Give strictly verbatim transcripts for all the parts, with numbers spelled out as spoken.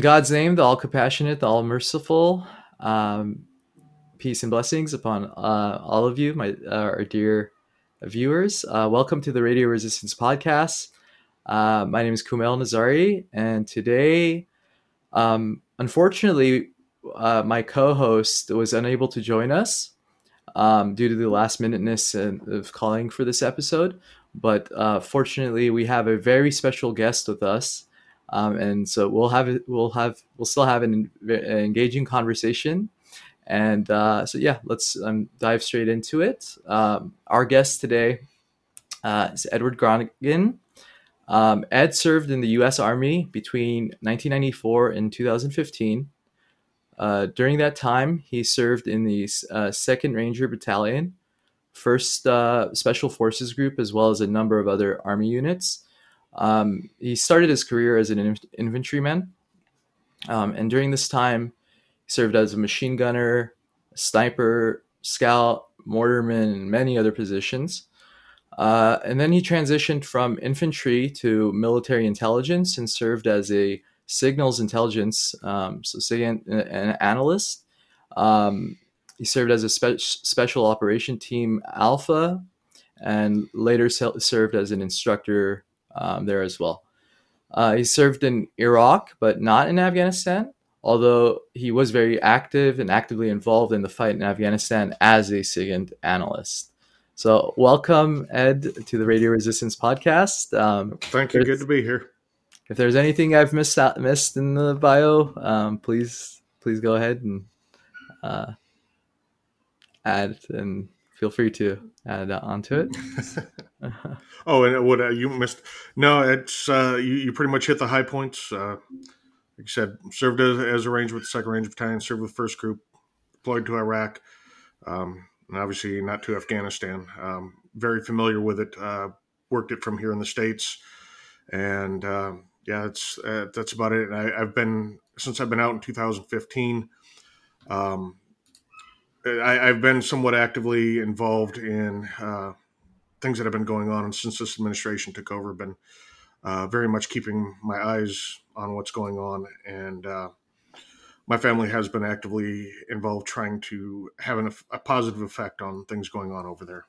God's name, the all compassionate, the all merciful, um, peace and blessings upon uh, all of you, my uh, our dear viewers. Uh, welcome to the Radio Resistance Podcast. Uh, my name is Kumail Nazari, and today, um, unfortunately, uh, my co-host was unable to join us um, due to the last minuteness of calling for this episode. But uh, fortunately, we have a very special guest with us. Um, and so we'll have it. We'll have. We'll still have an, an engaging conversation, and uh, so yeah, let's um, dive straight into it. Um, our guest today uh, is Edward Groningen. Um, Ed served in the U S Army between nineteen ninety-four and two thousand fifteen. Uh, during that time, he served in the uh, Second Ranger Battalion, First uh, Special Forces Group, as well as a number of other Army units. Um, he started his career as an in- infantryman, um, and during this time, he served as a machine gunner, sniper, scout, mortarman, and many other positions. Uh, and then he transitioned from infantry to military intelligence and served as a signals intelligence, um, so say an, an analyst. Um, he served as a spe- special operation team Alpha, and later served as an instructor um, there as well. Uh, he served in Iraq, but not in Afghanistan, although he was very active and actively involved in the fight in Afghanistan as a SIGINT analyst. So welcome, Ed, to the Radio Resistance Podcast. Um, Thank you. Good to be here. If there's anything I've missed out, missed in the bio, um, please please go ahead and uh, add, and feel free to add onto it. Oh, and what uh, you missed? No, it's uh, you, you pretty much hit the high points. Uh, like I said, served as, as a ranger with the Second Ranger Battalion, served with First Group, deployed to Iraq, um, and obviously not to Afghanistan. Um, very familiar with it. Uh, worked it from here in the States, and um, yeah, it's uh, that's about it. And I, I've been since I've been out in two thousand fifteen. Um, I, I've been somewhat actively involved in uh, things that have been going on, and since this administration took over, been uh, very much keeping my eyes on what's going on, and uh, my family has been actively involved trying to have an, a positive effect on things going on over there.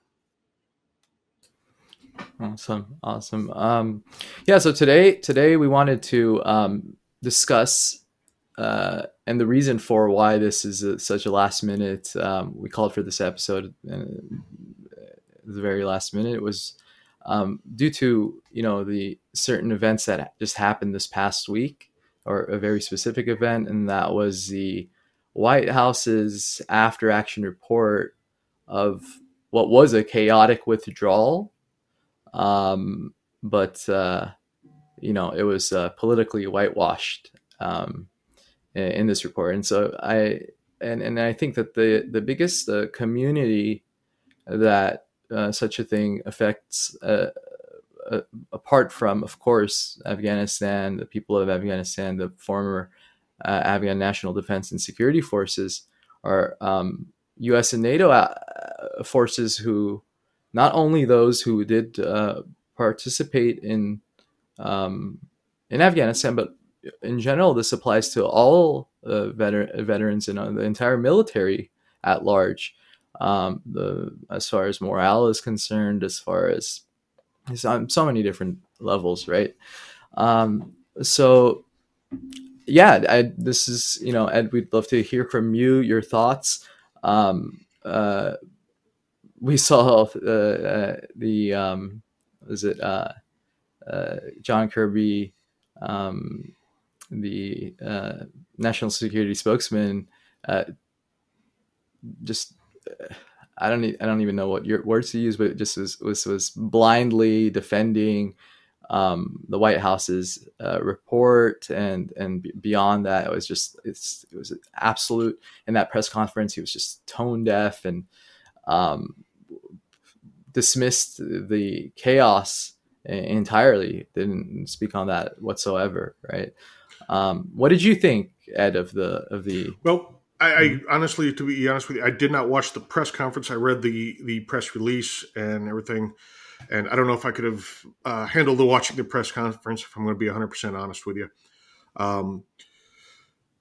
Awesome, awesome. Um, yeah, so today, today we wanted to um, discuss uh, and the reason for why this is a, such a last minute. Um, we called for this episode uh, the very last minute. It was um, due to you know the certain events that just happened this past week, or a very specific event, and that was the White House's after action report of what was a chaotic withdrawal. Um, but, uh, you know, it was uh, politically whitewashed um, in, in this report. And so I, and, and I think that the, the biggest uh, community that uh, such a thing affects, uh, uh, apart from, of course, Afghanistan, the people of Afghanistan, the former uh, Afghan National Defense and Security Forces, are um, U S and NATO uh, forces who, not only those who did uh, participate in um, in Afghanistan, but in general, this applies to all uh, veter- veterans and uh, the entire military at large. Um, the as far as morale is concerned, as far as so, so many different levels, right? Um, so, yeah, I, this is you know, Ed, we'd love to hear from you, your thoughts. Um, uh, we saw uh, uh, the um, was it uh, uh, John Kirby, um, the uh, national security spokesman, uh, just uh, I don't e- I don't even know what your words to use, but it just was was was blindly defending um, the White House's uh, report, and and b- beyond that, it was just it's it was absolute. In that press conference, he was just tone deaf and um, dismissed the chaos entirely. Didn't speak on that whatsoever, right? Um, what did you think, Ed, of the of the? Well, I, I honestly, to be honest with you, I did not watch the press conference. I read the the press release and everything, and I don't know if I could have uh, handled the watching the press conference. If I'm going to be one hundred percent honest with you. Um,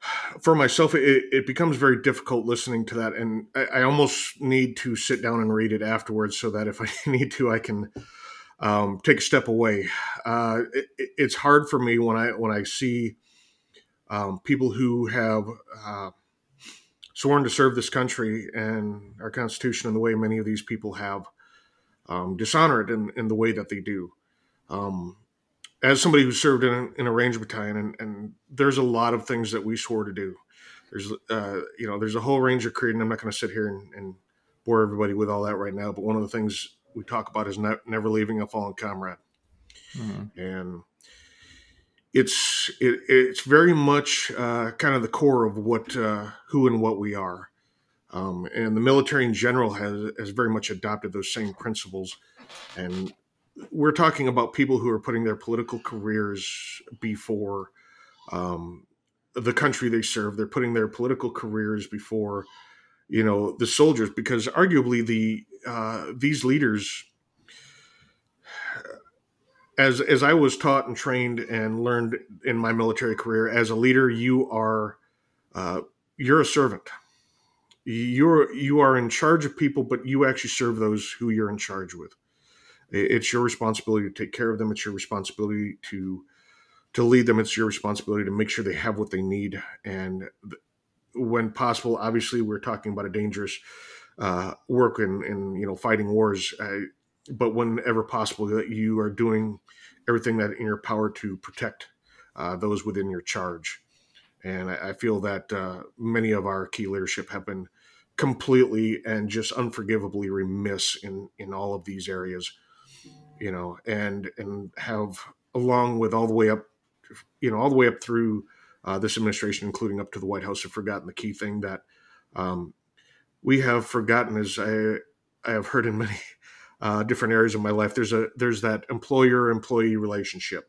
for myself, it, it becomes very difficult listening to that, and I, I almost need to sit down and read it afterwards so that if I need to, I can um, take a step away. Uh, it, it's hard for me when I when I see um, people who have uh, sworn to serve this country and our Constitution in the way many of these people have, um, dishonor it in, in the way that they do. Um, as somebody who served in a, in a Ranger battalion, and, and there's a lot of things that we swore to do. There's, uh, you know, there's a whole Ranger creed, and I'm not going to sit here and, and bore everybody with all that right now. But one of the things we talk about is ne- never leaving a fallen comrade, mm-hmm. and it's it, it's very much uh, kind of the core of what uh, who and what we are. Um, and the military in general has has very much adopted those same principles, and we're talking about people who are putting their political careers before um, the country they serve. They're putting their political careers before, you know, the soldiers, because arguably the uh, these leaders, as as I was taught and trained and learned in my military career, as a leader, you are uh, you're a servant. You're you are in charge of people, but you actually serve those who you're in charge with. It's your responsibility to take care of them. It's your responsibility to to lead them. It's your responsibility to make sure they have what they need. And when possible, obviously, we're talking about a dangerous uh, work and, and you know fighting wars. Uh, but whenever possible, that you are doing everything that in your power to protect uh, those within your charge. And I, I feel that uh, many of our key leadership have been completely and just unforgivably remiss in in all of these areas. You know, and and have, along with all the way up, you know, all the way up through uh, this administration, including up to the White House, have forgotten the key thing that um, we have forgotten. As I I have heard in many uh, different areas of my life, there's a there's that employer-employee relationship,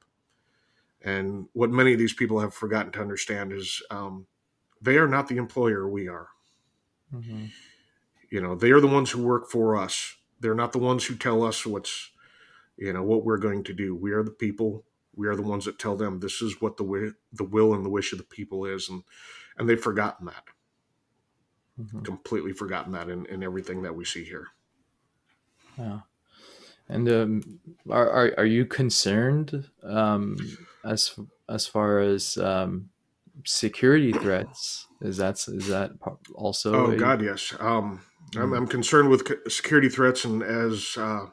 and what many of these people have forgotten to understand is um, they are not the employer. We are. Mm-hmm. You know, they are the ones who work for us. They're not the ones who tell us what's you know, what we're going to do. We are the people. We are the ones that tell them this is what the wi- the will and the wish of the people is. And, and they've forgotten that. Mm-hmm. Completely forgotten that in, in everything that we see here. Yeah. And um, are, are are you concerned um, as as far as um, security threats? Is that is that also? Oh a... God, yes. Um, mm-hmm. I'm, I'm concerned with security threats, and as uh,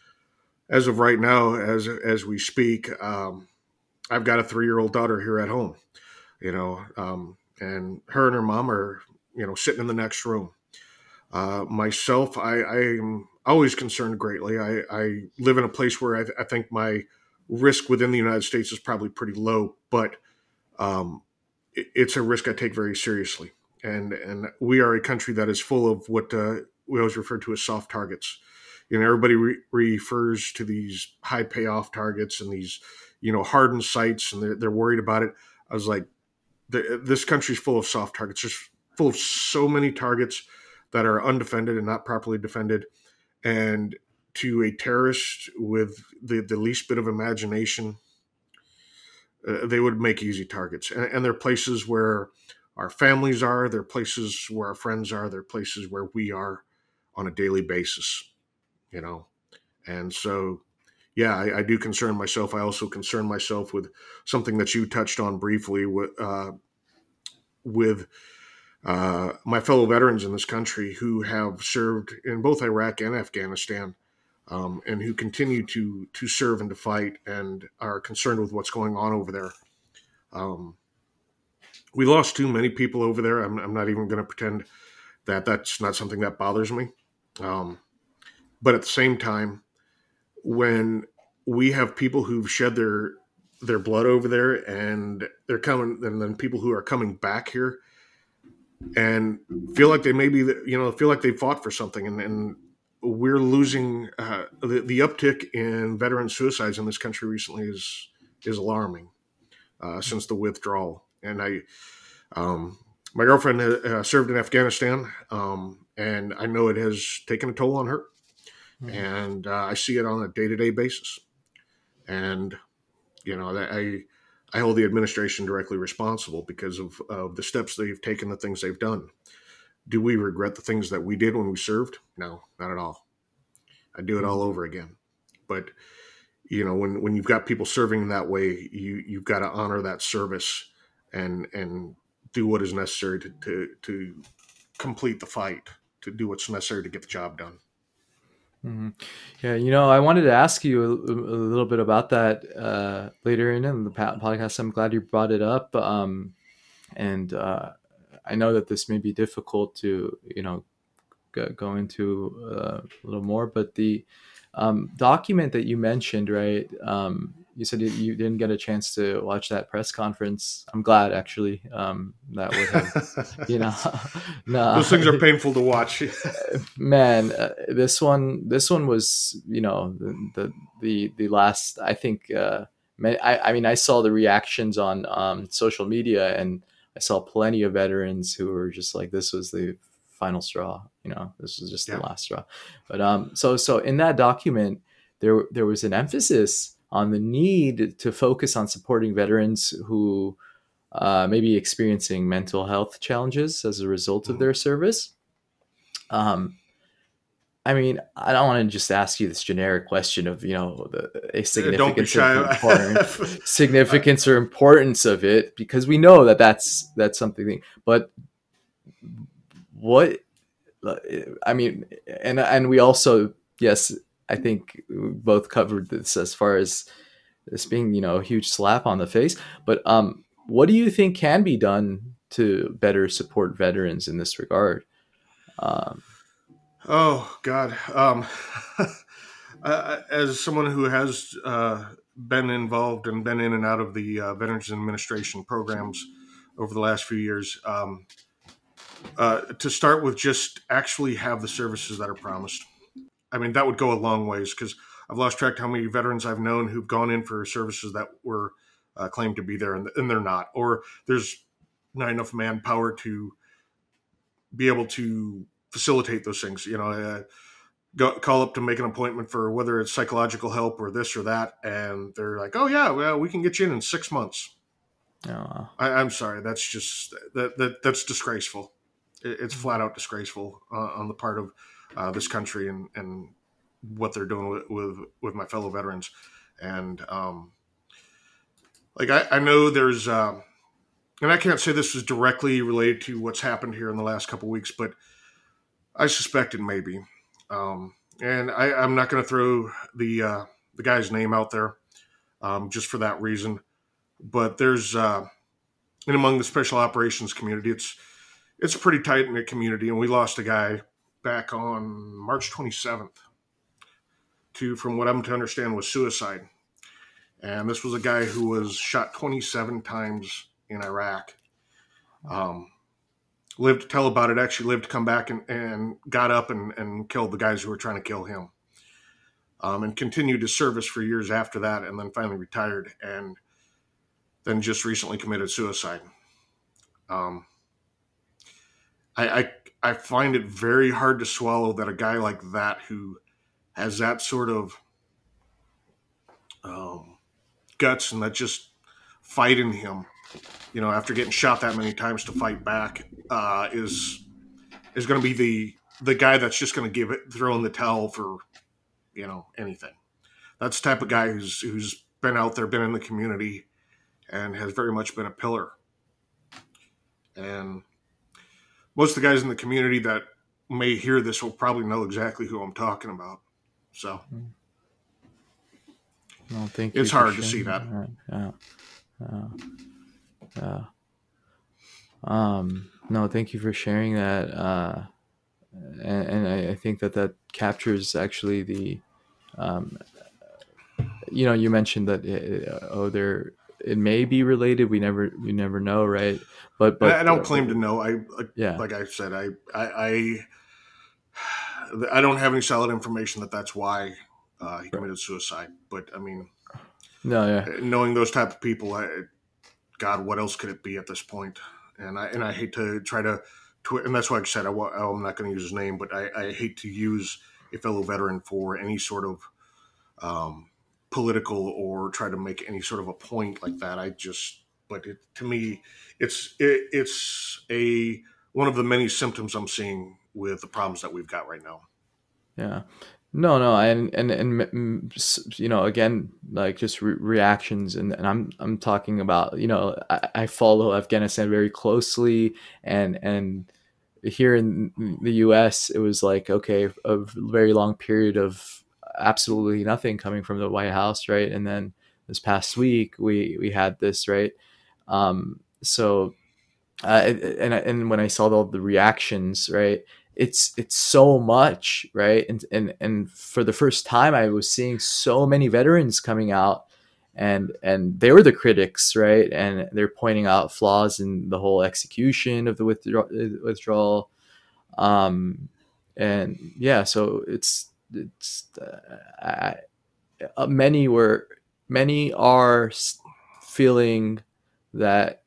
as of right now, as as we speak, um, I've got a three-year-old daughter here at home, you know, um, and her and her mom are, you know, sitting in the next room. Uh, myself, I, I am always concerned greatly. I, I live in a place where I, th- I think my risk within the United States is probably pretty low, but um, it, it's a risk I take very seriously. And and we are a country that is full of what uh, we always refer to as soft targets. You know, everybody re- refers to these high payoff targets and these, you know, hardened sites, and they're, they're worried about it. I was like, the, this country's full of soft targets. There's full of so many targets that are undefended and not properly defended. And to a terrorist with the, the least bit of imagination, uh, they would make easy targets. And, and they're places where our families are. They're places where our friends are. They're places where we are on a daily basis. You know, and so, yeah, I, I do concern myself. I also concern myself with something that you touched on briefly with, uh, with uh, my fellow veterans in this country who have served in both Iraq and Afghanistan, um, and who continue to to serve and to fight and are concerned with what's going on over there. Um, we lost too many people over there. I'm, I'm not even going to pretend that that's not something that bothers me. Um, but at the same time, when we have people who've shed their their blood over there and they're coming, and then people who are coming back here and feel like they maybe, you know, feel like they fought for something, and, and we're losing uh, the, the uptick in veteran suicides in this country recently is is alarming uh, since the withdrawal. And I, um, my girlfriend uh, served in Afghanistan, um, and I know it has taken a toll on her. Mm-hmm. And uh, I see it on a day-to-day basis. And, you know, I I hold the administration directly responsible because of, of the steps they've taken, the things they've done. Do we regret the things that we did when we served? No, not at all. I'd do it all over again. But, you know, when, when you've got people serving in that way, you, you've got to honor that service and and do what is necessary to, to, to complete the fight, to do what's necessary to get the job done. Mm-hmm. Yeah, you know, I wanted to ask you a, a little bit about that uh, later in, in the podcast. I'm glad you brought it up. Um, and uh, I know that this may be difficult to, you know, go, go into uh, a little more, but the um, document that you mentioned, right? Um, you said you didn't get a chance to watch that press conference. I'm glad, actually. Um, that would have, you know, no. Those things are painful to watch. Man, uh, this one, this one was, you know, the the the, the last. I think. Uh, I, I mean, I saw the reactions on um, social media, and I saw plenty of veterans who were just like, "This was the final straw." You know, this was just yeah. the last straw. But um, so so in that document, there there was an emphasis on the need to focus on supporting veterans who uh, may be experiencing mental health challenges as a result of their service. Um, I mean, I don't want to just ask you this generic question of, you know, the a significance, of important, significance or importance of it, because we know that that's that's something. But what, I mean, and and we also, yes, I think we both covered this as far as this being, you know, a huge slap on the face. But um, what do you think can be done to better support veterans in this regard? Um, oh God, um, as someone who has uh, been involved and been in and out of the uh, Veterans Administration programs over the last few years, um, uh, to start with, just actually have the services that are promised. I mean, that would go a long ways, because I've lost track of how many veterans I've known who've gone in for services that were uh, claimed to be there and, and they're not, or there's not enough manpower to be able to facilitate those things. You know, uh, go, call up to make an appointment for whether it's psychological help or this or that, and they're like, "Oh yeah, well, we can get you in in six months." Oh. I, I'm sorry, that's just that, that that's disgraceful. It, it's flat out disgraceful uh, on the part of uh, this country and and what they're doing with, with, with my fellow veterans. And, um, like, I, I know there's, um, and I can't say this was directly related to what's happened here in the last couple of weeks, but I suspect it may be. Um, and I, I'm not going to throw the, uh, the guy's name out there, um, just for that reason. But there's, uh, and among the special operations community, it's, it's a pretty tight knit community. And we lost a guy back on March twenty-seventh. To, from what I'm to understand, was suicide. And this was a guy who was shot twenty-seven times in Iraq. Um, lived to tell about it, actually lived to come back and, and got up and, and killed the guys who were trying to kill him. Um, and continued his service for years after that, and then finally retired, and then just recently committed suicide. Um, I, I, I find it very hard to swallow that a guy like that, who has that sort of um, guts and that just fight in him, you know, after getting shot that many times to fight back, uh, is is going to be the the guy that's just going to give it, throw in the towel for, you know, anything. That's the type of guy who's who's been out there, been in the community, and has very much been a pillar. And most of the guys in the community that may hear this will probably know exactly who I'm talking about. So, well, thank you it's hard to see that. Yeah. Yeah. Yeah. Um, no, thank you for sharing that. Uh, and, and I, I think that that captures actually the, um, you know, you mentioned that, uh, oh, there, it may be related. We never, we never know. Right. But, but I don't uh, claim to know. I, like, yeah. like I said, I, I, I, I don't have any solid information that that's why uh, he committed suicide. But I mean, no, yeah. knowing those type of people, I, God, what else could it be at this point? And I and I hate to try to, twi- and that's why I said I, I'm not going to use his name, but I, I hate to use a fellow veteran for any sort of um, political or try to make any sort of a point like that. I just, but it, to me, it's it, it's a one of the many symptoms I'm seeing with the problems that we've got right now. Yeah. No, no, and and and you know, again, like just re- reactions, and, and I'm I'm talking about, you know, I, I follow Afghanistan very closely, and and here in the U S it was like, okay, a very long period of absolutely nothing coming from the White House, right? And then this past week we we had this, right? Um, so uh, and and when I saw all the reactions, right? It's it's so much, right? And and and for the first time, I was seeing so many veterans coming out, and and they were the critics, right? And they're pointing out flaws in the whole execution of the withdraw- withdrawal, um, and yeah, so it's it's uh, I, uh, many were many are feeling that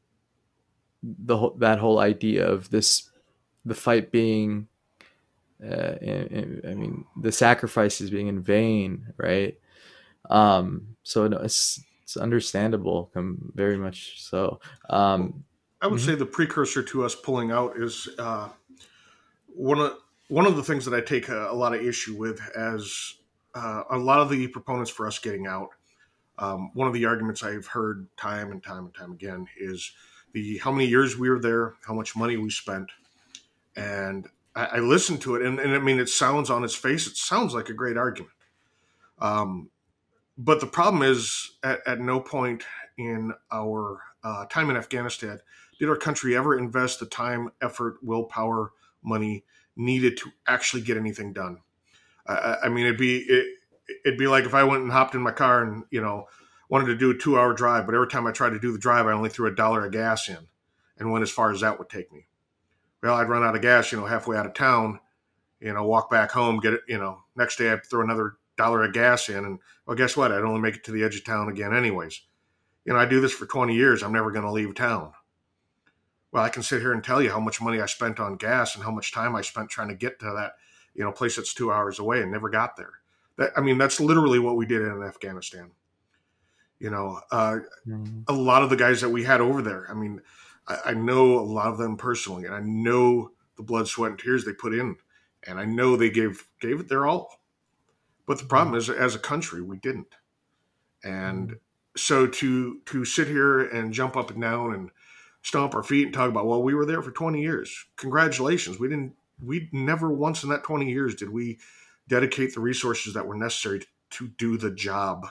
the whole, that whole idea of this the fight being uh, in, in, I mean the sacrifices being in vain, right? Um, so no, it's it's understandable, um, very much so. Um, I would mm-hmm. say the precursor to us pulling out is uh, one of one of the things that I take a, a lot of issue with, as uh, a lot of the proponents for us getting out. Um, one of the arguments I've heard time and time and time again is the how many years we were there, how much money we spent. And I, I listened to it, and, and I mean, it sounds on its face, it sounds like a great argument. Um, but the problem is, at, at no point in our uh, time in Afghanistan did our country ever invest the time, effort, willpower, money needed to actually get anything done. Uh, I mean, it'd be it, it'd be like if I went and hopped in my car and, you know, wanted to do a two-hour drive, but every time I tried to do the drive, I only threw a dollar of gas in and went as far as that would take me. Well, I'd run out of gas, you know, halfway out of town, you know, walk back home, get it, you know, next day I'd throw another dollar of gas in. And, well, guess what? I'd only make it to the edge of town again anyways. You know, I do this for twenty years. I'm never going to leave town. Well, I can sit here and tell you how much money I spent on gas and how much time I spent trying to get to that, you know, place that's two hours away and never got there. That, I mean, that's literally what we did in Afghanistan. You know, uh, mm-hmm. a lot of the guys that we had over there, I mean, I know a lot of them personally, and I know the blood, sweat, and tears they put in, and I know they gave gave it their all. But the problem is, as a country, we didn't. And so to to sit here and jump up and down and stomp our feet and talk about, well, we were there for twenty years. Congratulations. We didn't. We never once in that twenty years did we dedicate the resources that were necessary to, to do the job.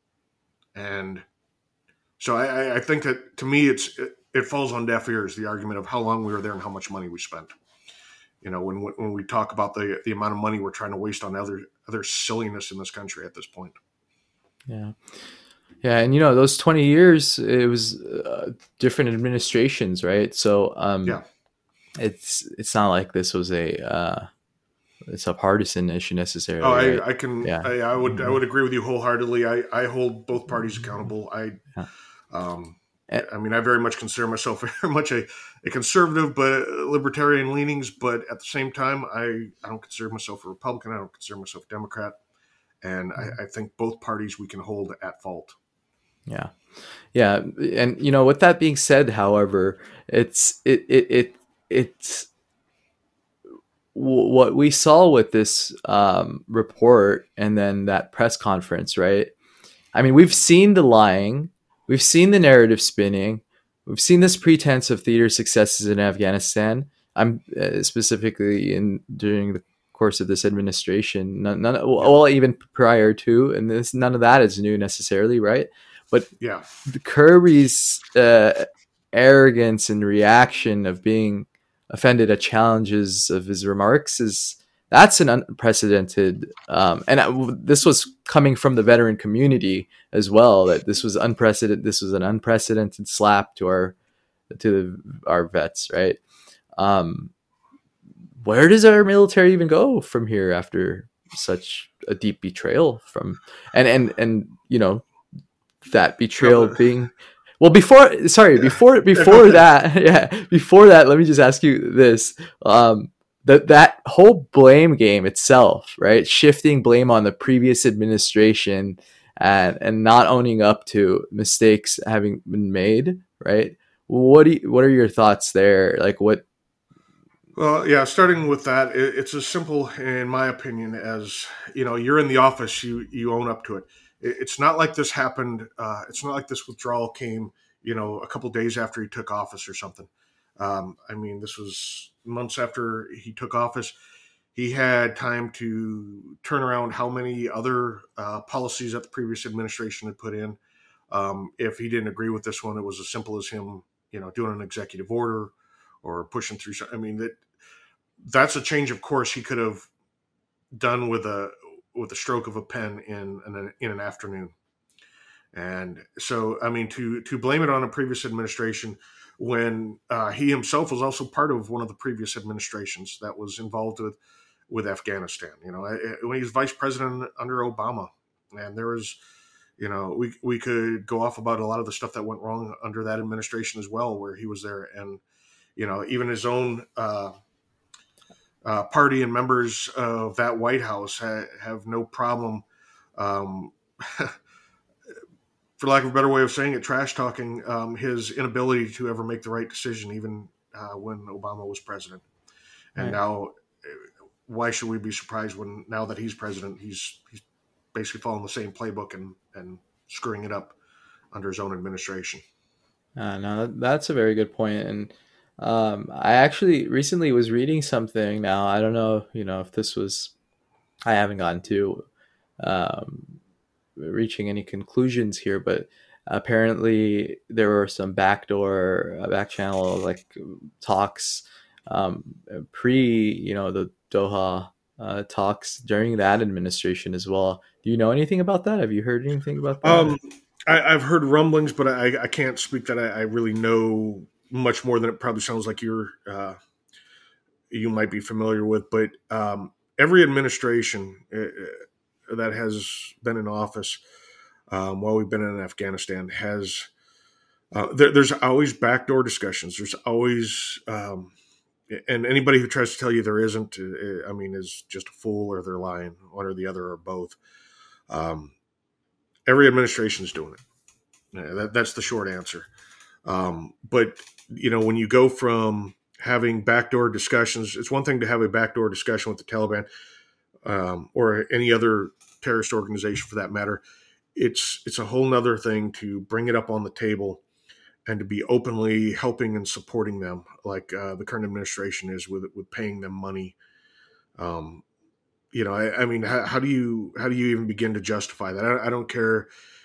And so I, I think that, to me, it's it, it falls on deaf ears, the argument of how long we were there and how much money we spent. You know, when when we talk about the the amount of money we're trying to waste on other other silliness in this country at this point. Yeah. Yeah. And, you know, those twenty years, it was uh, different administrations, right? So um, yeah, it's it's not like this was a uh, it's a partisan issue necessarily. Oh, I, right? I can, yeah. I, I would, I would agree with you wholeheartedly. I, I hold both parties accountable. I, yeah. um, I mean, I very much consider myself very much a, a conservative, but libertarian leanings. But at the same time, I, I don't consider myself a Republican. I don't consider myself a Democrat. And I, I think both parties we can hold at fault. Yeah. Yeah. And, you know, with that being said, however, it's, it, it, it it's, what we saw with this um, report and then that press conference, right? I mean, we've seen the lying, we've seen the narrative spinning, we've seen this pretense of theater successes in Afghanistan. I'm uh, specifically in during the course of this administration, none, none well, even prior to, and this none of that is new necessarily, right? But yeah, Kirby's uh, arrogance and reaction of being offended at challenges of his remarks is that's an unprecedented um, and I, this was coming from the veteran community as well, that this was unprecedented this was an unprecedented slap to our to the, our vets, right? Um, where does our military even go from here after such a deep betrayal from and and and you know that betrayal being Well, before, sorry, before, before that, yeah, before that, let me just ask you this. Um, that, that whole blame game itself, right? Shifting blame on the previous administration, and and not owning up to mistakes having been made, right? What do you, what are your thoughts there? Like what? Well, yeah, starting with that, it, it's as simple, in my opinion, as you know, you're in the office, you you own up to it. it it's not like this happened. Uh, it's not like this withdrawal came, you know, a couple days after he took office or something. Um, I mean, this was months after he took office. He had time to turn around how many other uh, policies that the previous administration had put in. Um, if he didn't agree with this one, it was as simple as him, you know, doing an executive order or pushing through. I mean, that that's a change of course he could have done with a with a stroke of a pen in an, in an afternoon. And so, I mean, to to blame it on a previous administration when uh, he himself was also part of one of the previous administrations that was involved with with Afghanistan. You know, when he was vice president under Obama, and there was, you know, we we could go off about a lot of the stuff that went wrong under that administration as well, where he was there, and you know, even his own uh, uh, party and members of that White House ha- have no problem. Um, for lack of a better way of saying it, trash talking um, his inability to ever make the right decision, even uh, when Obama was president. And Right. now, why should we be surprised when now that he's president, he's he's basically following the same playbook and and screwing it up under his own administration? Uh, no, that's a very good point. And um, I actually recently was reading something. Now I don't know, you know, if this was I haven't gotten to um, reaching any conclusions here, but apparently there were some backdoor, uh, back channel like talks um, pre, you know, the Doha uh, talks during that administration as well. Do you know anything about that? Have you heard anything about that? Um, I, I've heard rumblings, but I, I can't speak that I, I really know much more than it probably sounds like you're uh, you might be familiar with. But um, every administration uh, that has been in office um, while we've been in Afghanistan has uh, there, there's always backdoor discussions. There's always um, and anybody who tries to tell you there isn't, uh, I mean, is just a fool or they're lying, one or the other or both. Um, every administration is doing it. Yeah, that, that's the short answer. Um, but you know, when you go from having backdoor discussions, it's one thing to have a backdoor discussion with the Taliban um, or any other terrorist organization for that matter. It's it's a whole nother thing to bring it up on the table and to be openly helping and supporting them, like uh, the current administration is with with paying them money. Um, you know, I, I mean, how, how do you how do you even begin to justify that? I, I don't care.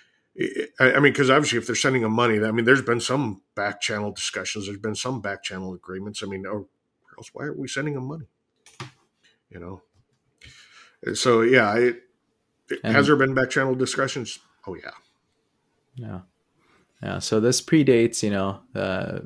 I, I mean, because obviously, if they're sending them money, I mean, there's been some back channel discussions. There's been some back channel agreements. I mean, or else why are we sending them money? You know. So yeah, it, has And there been back channel discussions? Oh yeah. yeah, yeah. So this predates, you know, uh,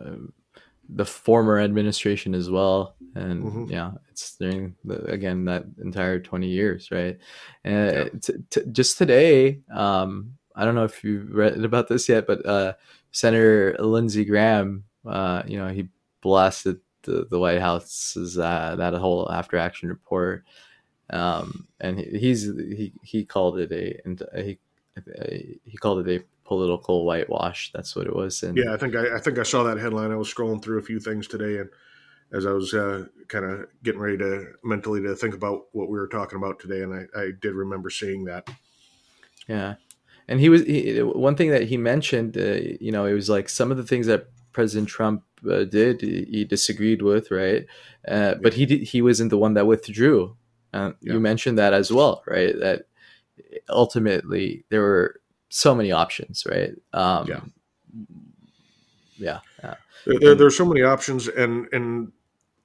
the former administration as well, and Mm-hmm. yeah, it's during the, again that entire twenty years, right? Yeah. And t- t- just today, um, I don't know if you've read about this yet, but uh, Senator Lindsey Graham, uh, you know, he blasted the, the White House's uh, that whole after action report, um, and he, he's he he called it a he he called it a political whitewash. That's what it was, and Yeah, I think I, I think I saw that headline. I was scrolling through a few things today, and as I was uh, kind of getting ready to mentally to think about what we were talking about today, and I, I did remember seeing that. yeah. And he was he, one thing that he mentioned. Uh, you know, it was like some of the things that President Trump uh, did, he, he disagreed with, right? Uh, Yeah, but he did, he wasn't the one that withdrew. Uh, yeah, you mentioned that as well, right? That ultimately there were so many options, right? yeah. Um, yeah, yeah, There, there, and there's so many options, and and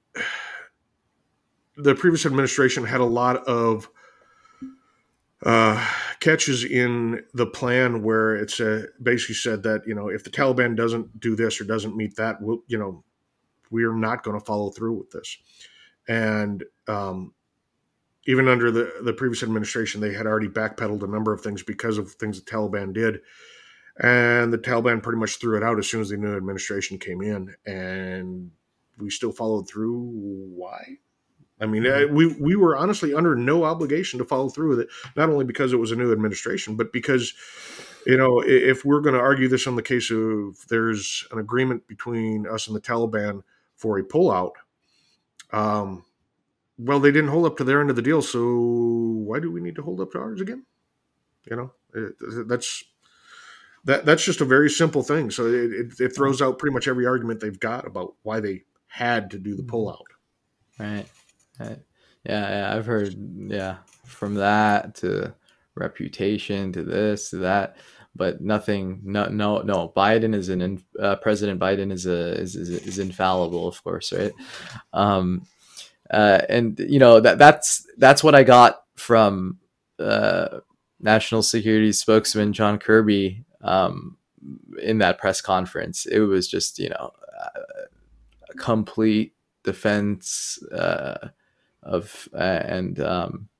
the previous administration had a lot of uh, catches in the plan where it's uh, basically said that you know if the Taliban doesn't do this or doesn't meet that, we'll, you know we're not going to follow through with this. And um, even under the the previous administration, they had already backpedaled a number of things because of things the Taliban did, and the Taliban pretty much threw it out as soon as the new administration came in, and we still followed through. Why? I mean, Mhm. we we were honestly under no obligation to follow through with it, not only because it was a new administration, but because, you know, if we're going to argue this on the case of there's an agreement between us and the Taliban for a pullout, um, well, they didn't hold up to their end of the deal, so why do we need to hold up to ours again? You know, it, that's that that's just a very simple thing. So it, it, it throws out pretty much every argument they've got about why they had to do the pullout. Right. Right. Yeah, yeah, I've heard, yeah, from that to reputation to this to that, but nothing. No, no, no. Biden is an uh, President Biden is a is, is is infallible, of course, right? Um, uh, and you know that that's that's what I got from uh, National Security spokesman John Kirby um, in that press conference. It was just you know a complete defense. Uh, of uh, and um,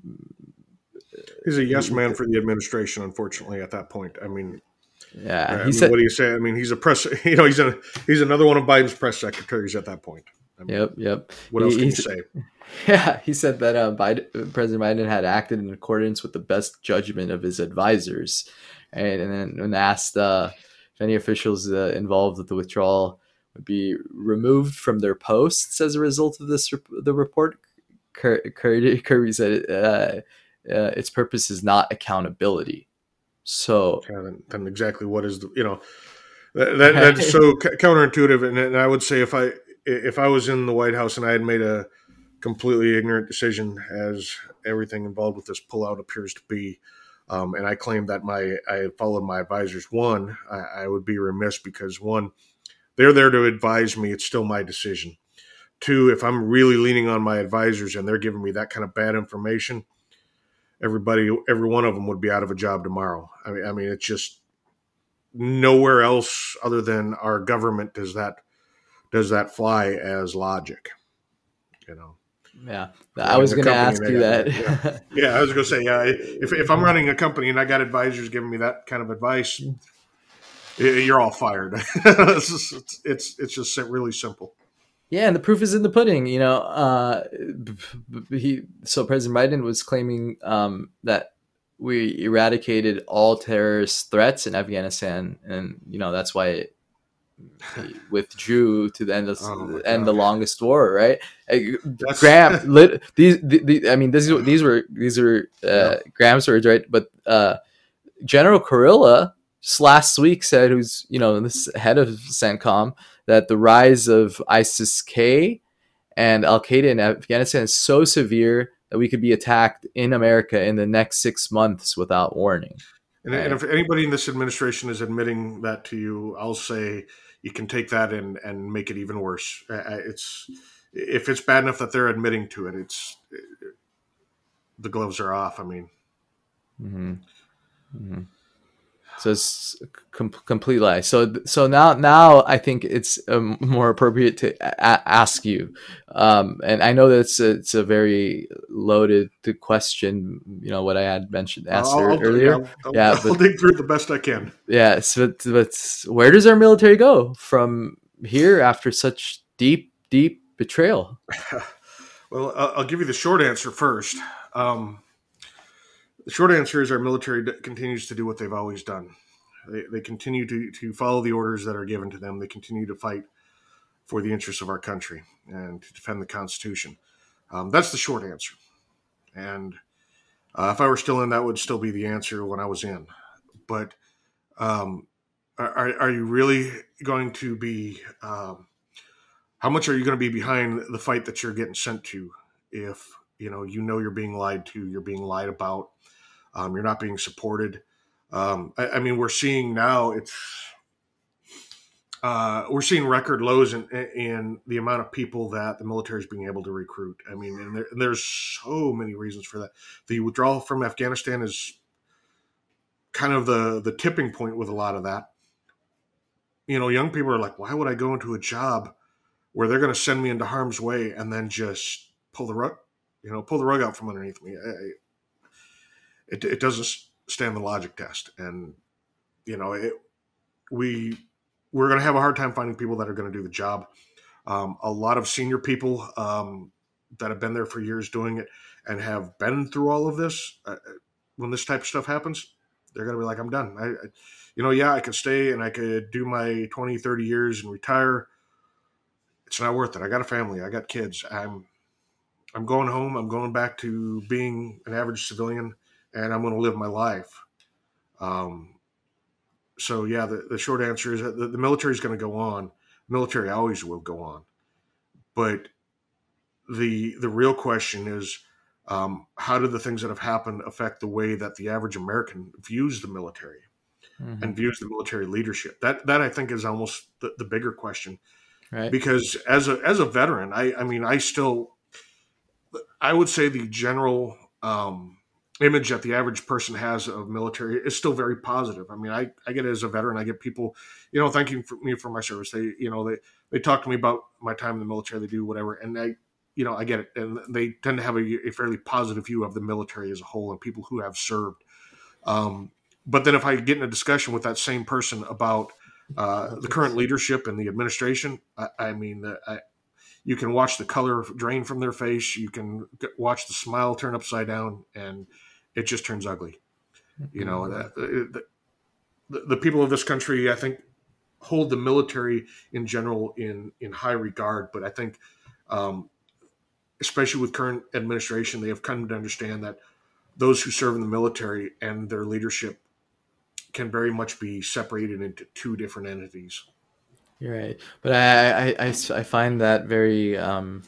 He's a yes he, man for the administration, unfortunately. At that point, I mean, yeah, I he mean, what said, do you say? I mean, he's a press. You know, he's a he's another one of Biden's press secretaries at that point. I mean, yep, yep. what else He, can you he's, say? yeah, he said that uh, Biden, President Biden had acted in accordance with the best judgment of his advisors, and, and then when asked uh, if any officials uh, involved with the withdrawal would be removed from their posts as a result of this, the report, Kirby, Kirby said uh, uh, its purpose is not accountability. So, Yeah, then, then exactly what is the you know that, that that's so counterintuitive, and, and I would say if I if I was in the White House and I had made a completely ignorant decision, as everything involved with this pullout appears to be, um, and I claimed that my I followed my advisors. One, I, I would be remiss because one, they're there to advise me. It's still my decision. Two, if I'm really leaning on my advisors and they're giving me that kind of bad information, everybody, every one of them would be out of a job tomorrow. I mean, I mean, it's just nowhere else other than our government does that does that fly as logic. You know, yeah, I running was a going to company ask and I you got yeah, that. yeah. I was going to say, yeah, if if I'm running a company and I got advisors giving me that kind of advice, you're all fired. it's, just, it's it's just really simple. Yeah, and the proof is in the pudding. You know, uh, he so President Biden was claiming um, that we eradicated all terrorist threats in Afghanistan, and you know that's why he withdrew to the end of Oh my end the god, longest war, right? Uh, that's Graham, lit, these, the, the, I mean, this is, these were these were yeah. uh, Graham's words, right? But uh, General Kurilla just last week said, who's you know this head of CENTCOM, that the rise of ISIS-K and Al Qaeda in Afghanistan is so severe that we could be attacked in America in the next six months without warning. And, Right? and if anybody in this administration is admitting that to you, I'll say you can take that and, and make it even worse. It's if it's bad enough that they're admitting to it, it's the gloves are off. I mean, Mm-hmm. Mm-hmm. So it's a com- complete lie. So so now now I think it's um, more appropriate to a- ask you, um, and I know that it's a, it's a very loaded question. You know what I had mentioned asked I'll, I'll yeah, earlier. I'll, Yeah, I'll but dig through it the best I can. yeah, so, but where does our military go from here after such deep deep betrayal? Well, I'll give you the short answer first. Um, the short answer is our military continues to do what they've always done. They, they continue to, to follow the orders that are given to them. They continue to fight for the interests of our country and to defend the Constitution. Um, that's the short answer. And uh, if I were still in, that would still be the answer when I was in. But um, are, are you really going to be, um, how much are you going to be behind the fight that you're getting sent to if, you know, you know you're being lied to, you're being lied about, um, you're not being supported. Um, I, I mean, we're seeing now it's, uh, we're seeing record lows in, in the amount of people that the military is being able to recruit. I mean, and, there, and there's so many reasons for that. The withdrawal from Afghanistan is kind of the, the tipping point with a lot of that. You know, young people are like, why would I go into a job where they're going to send me into harm's way and then just pull the rug, you know, pull the rug out from underneath me? I, it, it doesn't stand the logic test. And, you know, it, we, we're going to have a hard time finding people that are going to do the job. Um, a lot of senior people, um, that have been there for years doing it and have been through all of this, uh, when this type of stuff happens, they're going to be like, I'm done. I, I, you know, yeah, I could stay and I could do my twenty, thirty years and retire. It's not worth it. I got a family. I got kids. I'm, I'm going home. I'm going back to being an average civilian, and I'm going to live my life. Um, so yeah, the, the short answer is that the, the military is going to go on. Military always will go on. But the the real question is, um, how do the things that have happened affect the way that the average American views the military mm-hmm. and views the military leadership? That that I think is almost the, the bigger question. Right. Because as a as a veteran, I, I mean, I still, I would say the general um, image that the average person has of military is still very positive. I mean, I, I get it as a veteran. I get people, you know, thanking for me for my service. They, you know, they, they talk to me about my time in the military. They do whatever. And I, you know, I get it. And they tend to have a, a fairly positive view of the military as a whole and people who have served. Um, but then if I get in a discussion with that same person about uh, the current leadership and the administration, I, I mean, the, I, you can watch the color drain from their face. You can watch the smile turn upside down, and it just turns ugly. Mm-hmm. You know, the, the, the people of this country, I think, hold the military in general in, in high regard. But I think, um, especially with current administration, they have come to understand that those who serve in the military and their leadership can very much be separated into two different entities. You're right. But I, I, I, I find that very um,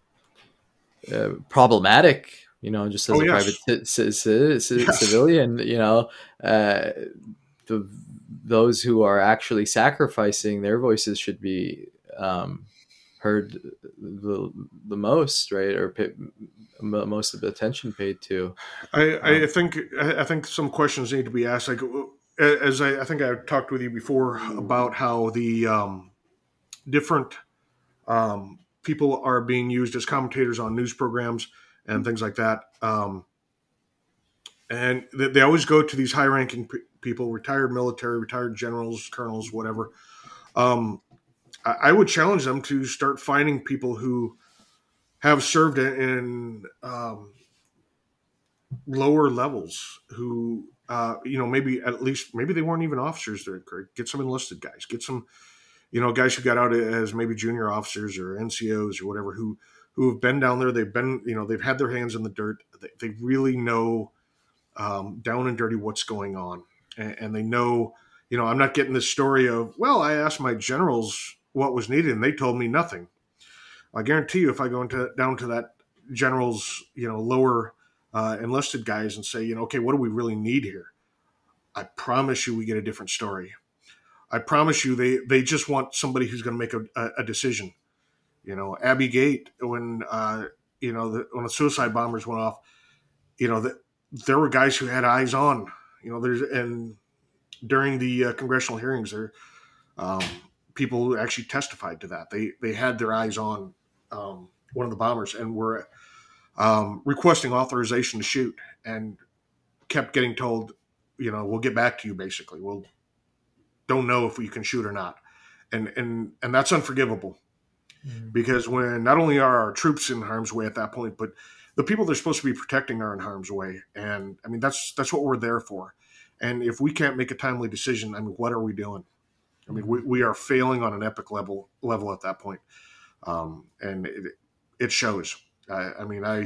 uh, problematic, you know, just as oh, a yes. private c- c- c- yes. civilian, you know, uh, the, those who are actually sacrificing, their voices should be um, heard the, the most, right? Or pay, most of the attention paid to. I, I think I think some questions need to be asked. Like, as I, I think I talked with you before about how the um, different um, people are being used as commentators on news programs and things like that. Um, and they, they always go to these high-ranking p- people, retired military, retired generals, colonels, whatever. Um, I, I would challenge them to start finding people who have served in um, lower levels, who uh, you know, maybe at least maybe they weren't even officers. There, get some enlisted guys, get some, you know, guys who got out as maybe junior officers or N C Os or whatever, who who have been down there. They've been, you know, they've had their hands in the dirt. They, they really know um, down and dirty what's going on, and, and they know, you know, I'm not getting this story of, well, I asked my generals what was needed and they told me nothing. I guarantee you, if I go into down to that general's, you know, lower uh, enlisted guys and say, you know, okay, what do we really need here? I promise you, we get a different story. I promise you, they, they just want somebody who's going to make a, a, a decision. You know, Abbey Gate, when uh, you know the, when the suicide bombers went off, you know, the, there were guys who had eyes on. You know, there's and during the uh, congressional hearings, there um, people who actually testified to that. They they had their eyes on um, one of the bombers and were um, requesting authorization to shoot, and kept getting told, you know, we'll get back to you. Basically, we'll don't know if we can shoot or not, and and and that's unforgivable. Mm-hmm. Because when not only are our troops in harm's way at that point, but the people they're supposed to be protecting are in harm's way. And I mean, that's that's what we're there for. And if we can't make a timely decision, I mean, what are we doing? I mean, we, we are failing on an epic level level at that point. Um, and it, it shows. I, I mean, I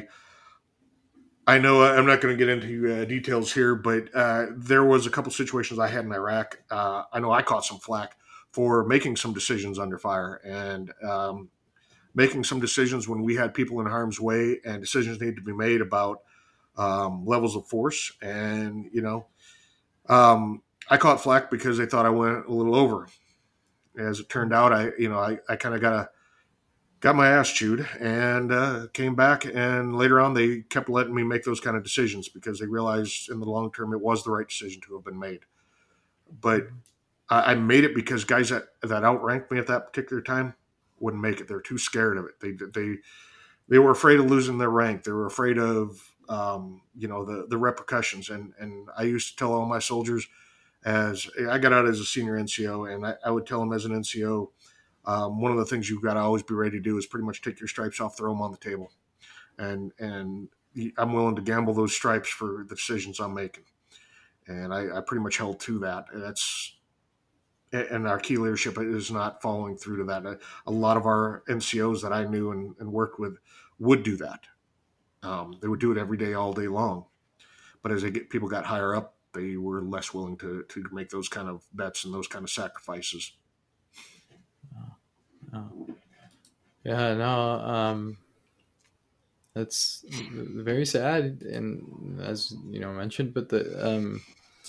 I know I'm not going to get into uh, details here, but uh, there was a couple situations I had in Iraq. Uh, I know I caught some flack for making some decisions under fire and um, making some decisions when we had people in harm's way, and decisions need to be made about um, levels of force. And, you know, um, I caught flack because they thought I went a little over. As it turned out, I, you know, I, I kind of got a, got my ass chewed and uh, came back. And later on, they kept letting me make those kind of decisions because they realized in the long term, it was the right decision to have been made. But I made it because guys that, that outranked me at that particular time wouldn't make it. They're too scared of it. They they they were afraid of losing their rank. They were afraid of um, you know the the repercussions. And and I used to tell all my soldiers, as I got out as a senior N C O, and I, I would tell them as an N C O, um, one of the things you've got to always be ready to do is pretty much take your stripes off, throw them on the table. and and I'm willing to gamble those stripes for the decisions I'm making. And I, I pretty much held to that. And that's and our key leadership is not following through to that. A, a lot of our N C Os that I knew and, and worked with would do that. Um, they would do it every day, all day long. But as they get people got higher up, they were less willing to to make those kind of bets and those kind of sacrifices. Oh, oh. Yeah, no, um, that's very sad, and as you know mentioned, but the um,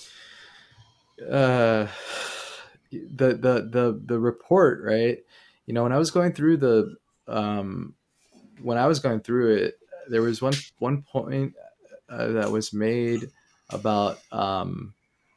uh, the the the the report, right? You know, when I was going through the um, when I was going through it, there was one one point uh, that was made about um,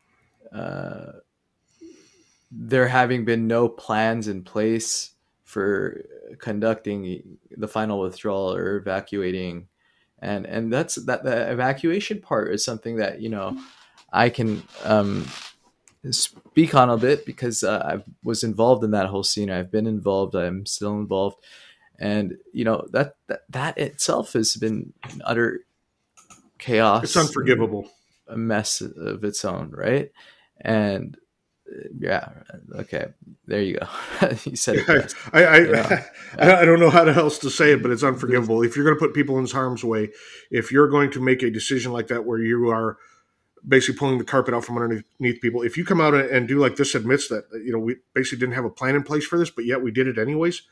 uh, there having been no plans in place for conducting the final withdrawal or evacuating, and and that's that the evacuation part is something that you know I can um, speak on a bit because uh, I was involved in that whole scene. I've been involved. I'm still involved, and you know that that, that itself has been an utter chaos. It's unforgivable. A mess of its own, right? And yeah, okay, there you go. You said it best. I I, you know, I I don't know how else to say it, but it's unforgivable. If you're going to put people in harm's way, if you're going to make a decision like that where you are basically pulling the carpet out from underneath people, if you come out and do like this, admits that you know we basically didn't have a plan in place for this, but yet we did it anyways.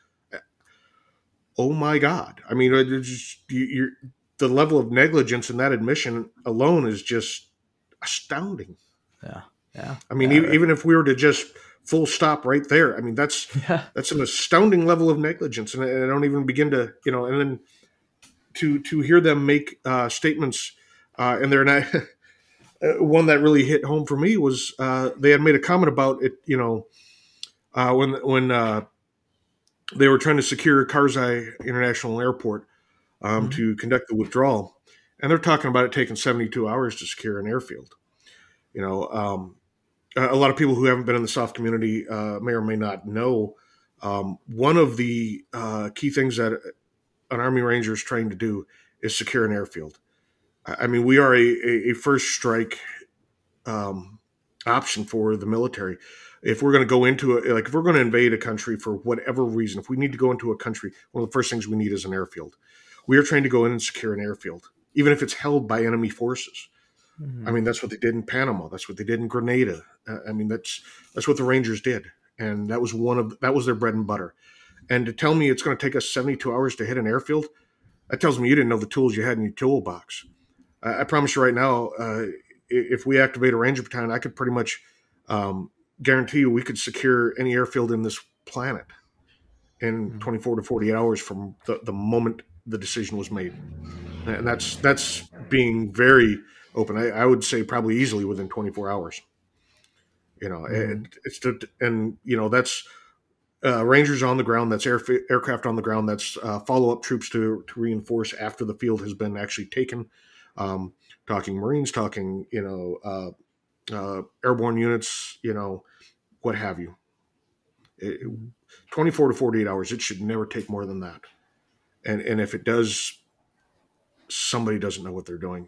Oh my God! I mean, just, you're, the level of negligence in that admission alone is just astounding. Yeah. Yeah. I mean, yeah, even, right. even if we were to just full stop right there, I mean, that's yeah. that's an astounding level of negligence. And I, and I don't even begin to, you know, and then to to hear them make uh, statements, uh, and they're not, one that really hit home for me was uh, they had made a comment about it, you know, uh, when, when uh, they were trying to secure Karzai International Airport um, mm-hmm. to conduct the withdrawal. And they're talking about it taking seventy-two hours to secure an airfield. You know, um, a lot of people who haven't been in the SOF community uh, may or may not know um, one of the uh, key things that an Army Ranger is trained to do is secure an airfield. I mean, we are a, a, a first strike um, option for the military. If we're going to go into it, like if we're going to invade a country for whatever reason, if we need to go into a country, one of the first things we need is an airfield. We are trained to go in and secure an airfield, even if it's held by enemy forces. Mm-hmm. I mean, that's what they did in Panama. That's what they did in Grenada. Uh, I mean, that's that's what the Rangers did, and that was one of that was their bread and butter. And to tell me it's going to take us seventy-two hours to hit an airfield, that tells me you didn't know the tools you had in your toolbox. I, I promise you right now, uh, if we activate a Ranger battalion, I could pretty much um, guarantee you we could secure any airfield in this planet in mm-hmm. twenty-four to forty-eight hours from the, the moment the decision was made. And that's that's being very open. I, I would say probably easily within twenty-four hours. You know, mm-hmm. it, it's to, and you know that's uh, Rangers on the ground. That's air, aircraft on the ground. That's uh, follow up troops to to reinforce after the field has been actually taken. Um, talking Marines, talking you know uh, uh, airborne units. You know, what have you. It, twenty-four to forty-eight hours. It should never take more than that. And and if it does, somebody doesn't know what they're doing.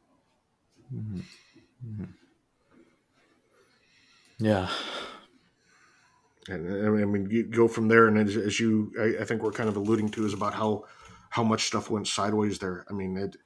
Mm-hmm. Mm-hmm. Yeah. And I mean, you go from there, and as, as you, I, I think we're kind of alluding to, is about how how much stuff went sideways there. I mean, it,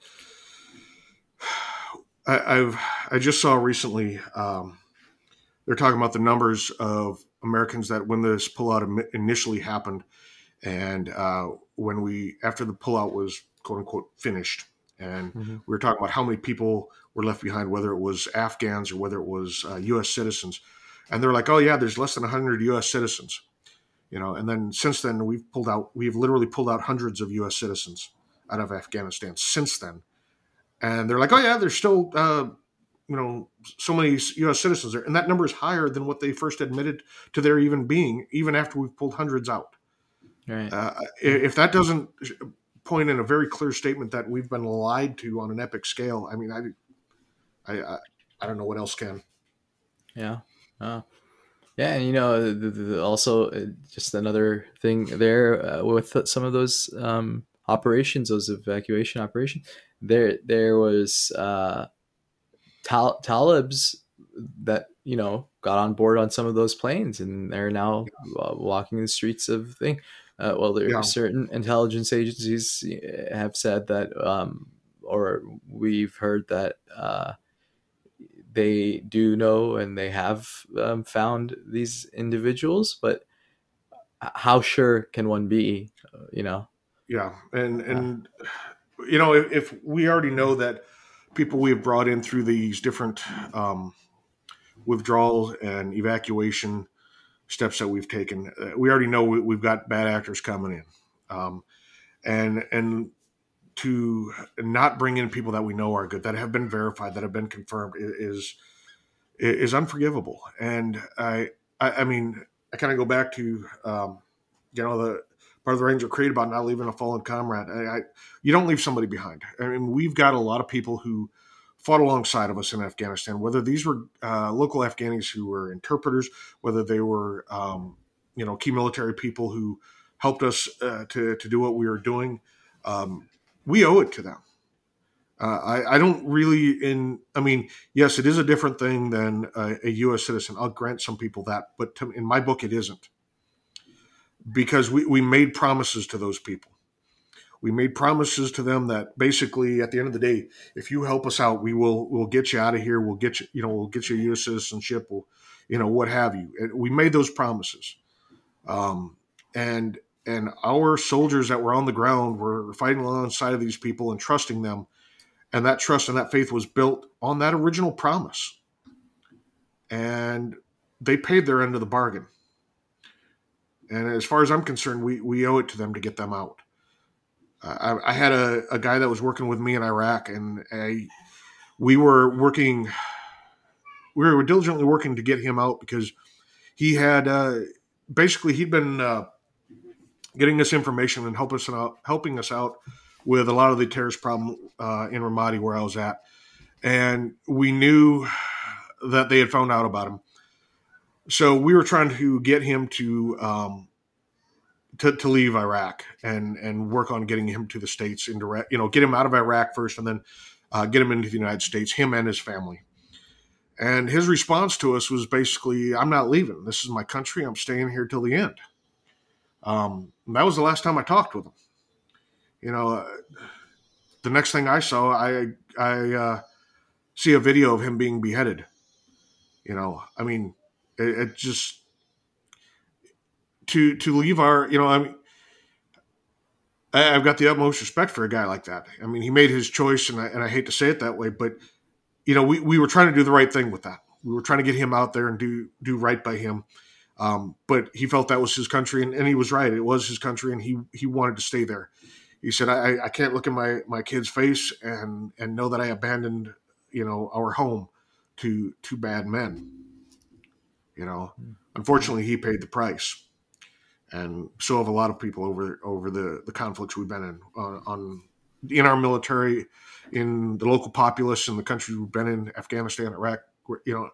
I, I've I just saw recently um, they're talking about the numbers of Americans that when this pullout initially happened, and uh, when we after the pullout was quote unquote finished, and mm-hmm. we were talking about how many people were left behind, whether it was Afghans or whether it was uh, U S citizens. And they're like, oh, yeah, there's less than one hundred U S citizens. You know, and then since then, we've pulled out, we've literally pulled out hundreds of U S citizens out of Afghanistan since then. And they're like, oh, yeah, there's still, uh, you know, so many U S citizens there. And that number is higher than what they first admitted to there even being, even after we've pulled hundreds out. Right. Uh, if that doesn't point in a very clear statement that we've been lied to on an epic scale, I mean, I, I, I don't know what else can. Yeah. Uh, yeah. And, you know, the, the, the also uh, just another thing there uh, with some of those um, operations, those evacuation operations, there there was uh, Tal- Talibs that you know got on board on some of those planes, and they're now uh, walking the streets of thing. Uh, well, there are Yeah. certain intelligence agencies have said that, um, or we've heard that uh, they do know and they have um, found these individuals, but how sure can one be? Uh, you know, Yeah. And, uh, and, you know, if, if we already know that people we have brought in through these different um, withdrawal and evacuation steps that we've taken, uh, we already know we, we've got bad actors coming in. Um, and, and, to not bring in people that we know are good, that have been verified, that have been confirmed, is is unforgivable. And I, I, I mean, I kind of go back to, um, you know, the part of the Ranger Creed about not leaving a fallen comrade. I, I, you don't leave somebody behind. I mean, we've got a lot of people who fought alongside of us in Afghanistan, whether these were uh, local Afghanis who were interpreters, whether they were, um, you know, key military people who helped us uh, to to do what we were doing. Um, we owe it to them. Uh, I, I don't really in, I mean, yes, it is a different thing than a, a U S citizen. I'll grant some people that, but to, in my book, it isn't, because we, we made promises to those people. We made promises to them that basically at the end of the day, if you help us out, we will, we'll get you out of here. We'll get you, you know, we'll get you U S citizenship. We'll, you know, what have you. And we made those promises. Um, and, and our soldiers that were on the ground were fighting alongside of these people and trusting them. And that trust and that faith was built on that original promise. And they paid their end of the bargain. And as far as I'm concerned, we, we owe it to them to get them out. Uh, I, I had a, a guy that was working with me in Iraq, and I, we were working, we were diligently working to get him out because he had, uh, basically he'd been uh, getting us information and help us out, helping us out with a lot of the terrorist problem uh, in Ramadi where I was at. And we knew that they had found out about him. So we were trying to get him to um, to, to leave Iraq and, and work on getting him to the States, indirect, you know, get him out of Iraq first and then uh, get him into the United States, him and his family. And his response to us was basically, I'm not leaving. This is my country. I'm staying here till the end. Um, that was the last time I talked with him. You know, uh, the next thing I saw, I I uh, see a video of him being beheaded. You know, I mean, it, it just to to leave our, you know, I mean, I, I've got the utmost respect for a guy like that. I mean, he made his choice, and I, and I hate to say it that way, but you know, we, we were trying to do the right thing with that. We were trying to get him out there and do do right by him. Um, but he felt that was his country, and, and he was right. It was his country, and he he wanted to stay there. He said, I, I can't look in my, my kid's face and, and know that I abandoned, you know, our home to to bad men. You know, unfortunately, he paid the price. And so have a lot of people over over the, the conflicts we've been in, uh, on in our military, in the local populace, in the countries we've been in, Afghanistan, Iraq. You know,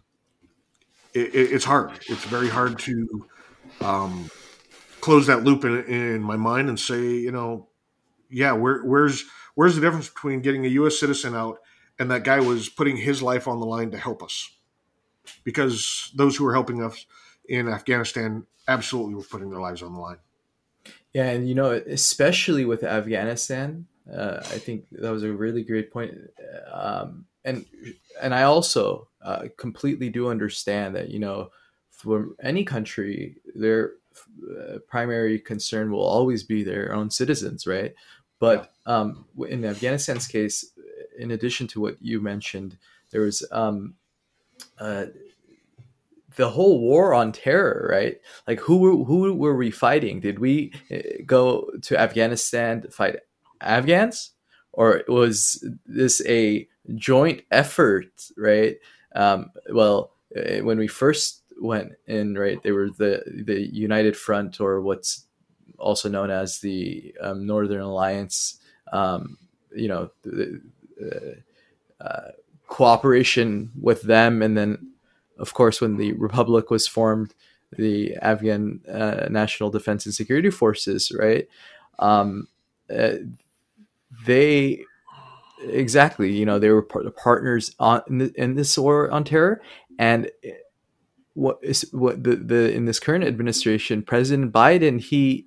it, it, it's hard. It's very hard to um, close that loop in, in my mind and say, you know, yeah, where, where's where's the difference between getting a U S citizen out and that guy was putting his life on the line to help us? Because those who were helping us in Afghanistan absolutely were putting their lives on the line. Yeah, and you know, especially with Afghanistan, uh, I think that was a really great point. Um, and and I also uh, completely do understand that, you know, for any country, their uh, primary concern will always be their own citizens, right? But um, in Afghanistan's case, in addition to what you mentioned, there was um, uh, the whole war on terror, right? Like who who were we fighting? Did we go to Afghanistan to fight Afghans, or was this a joint effort, right? Um, well, when we first went in, right, they were the the United Front, or what's also known as the um, Northern Alliance. Um, you know, the, uh, uh, cooperation with them, and then, of course, when the Republic was formed, the Afghan uh, National Defense and Security Forces, right? Um, uh, they exactly, you know, they were part, partners on in, the, in this war on terror. And what is what the, the in this current administration, President Biden, he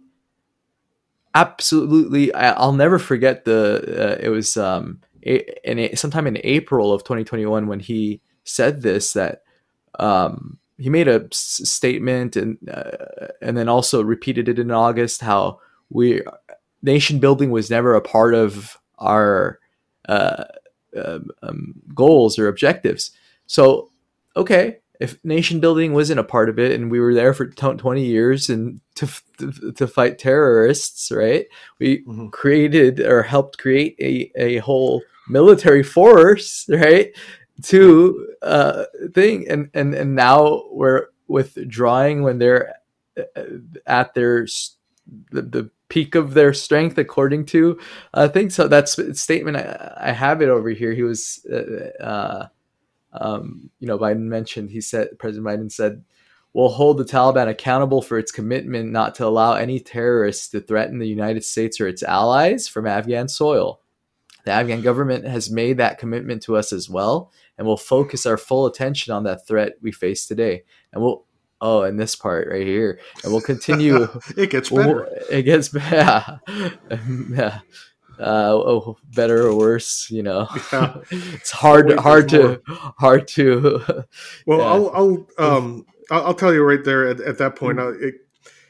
absolutely, I, I'll never forget the uh, it was um a, in a, sometime in April of twenty twenty-one when he said this, that um he made a s- statement, and uh, and then also repeated it in August, how we nation building was never a part of our uh, um, um, goals or objectives. So, okay, if nation building wasn't a part of it, and we were there for twenty years and to to, to fight terrorists, right? We mm-hmm. created or helped create a, a whole military force, right? To uh, thing, and and and now we're withdrawing when they're at their the, the peak of their strength, according to I uh, think so. That's statement. I, I have it over here. He was, uh, uh, um, you know, Biden mentioned. He said, President Biden said, "We'll hold the Taliban accountable for its commitment not to allow any terrorists to threaten the United States or its allies from Afghan soil. The Afghan government has made that commitment to us as well, and we'll focus our full attention on that threat we face today. And we'll." Oh, and this part right here, and we'll continue. It gets better. We'll, it gets better. Yeah. Uh, oh, better or worse, you know. Yeah. It's hard, Wait, hard to, more. hard to. Well, yeah. I'll, I'll, um, I'll tell you right there at, at that point. Mm-hmm. It,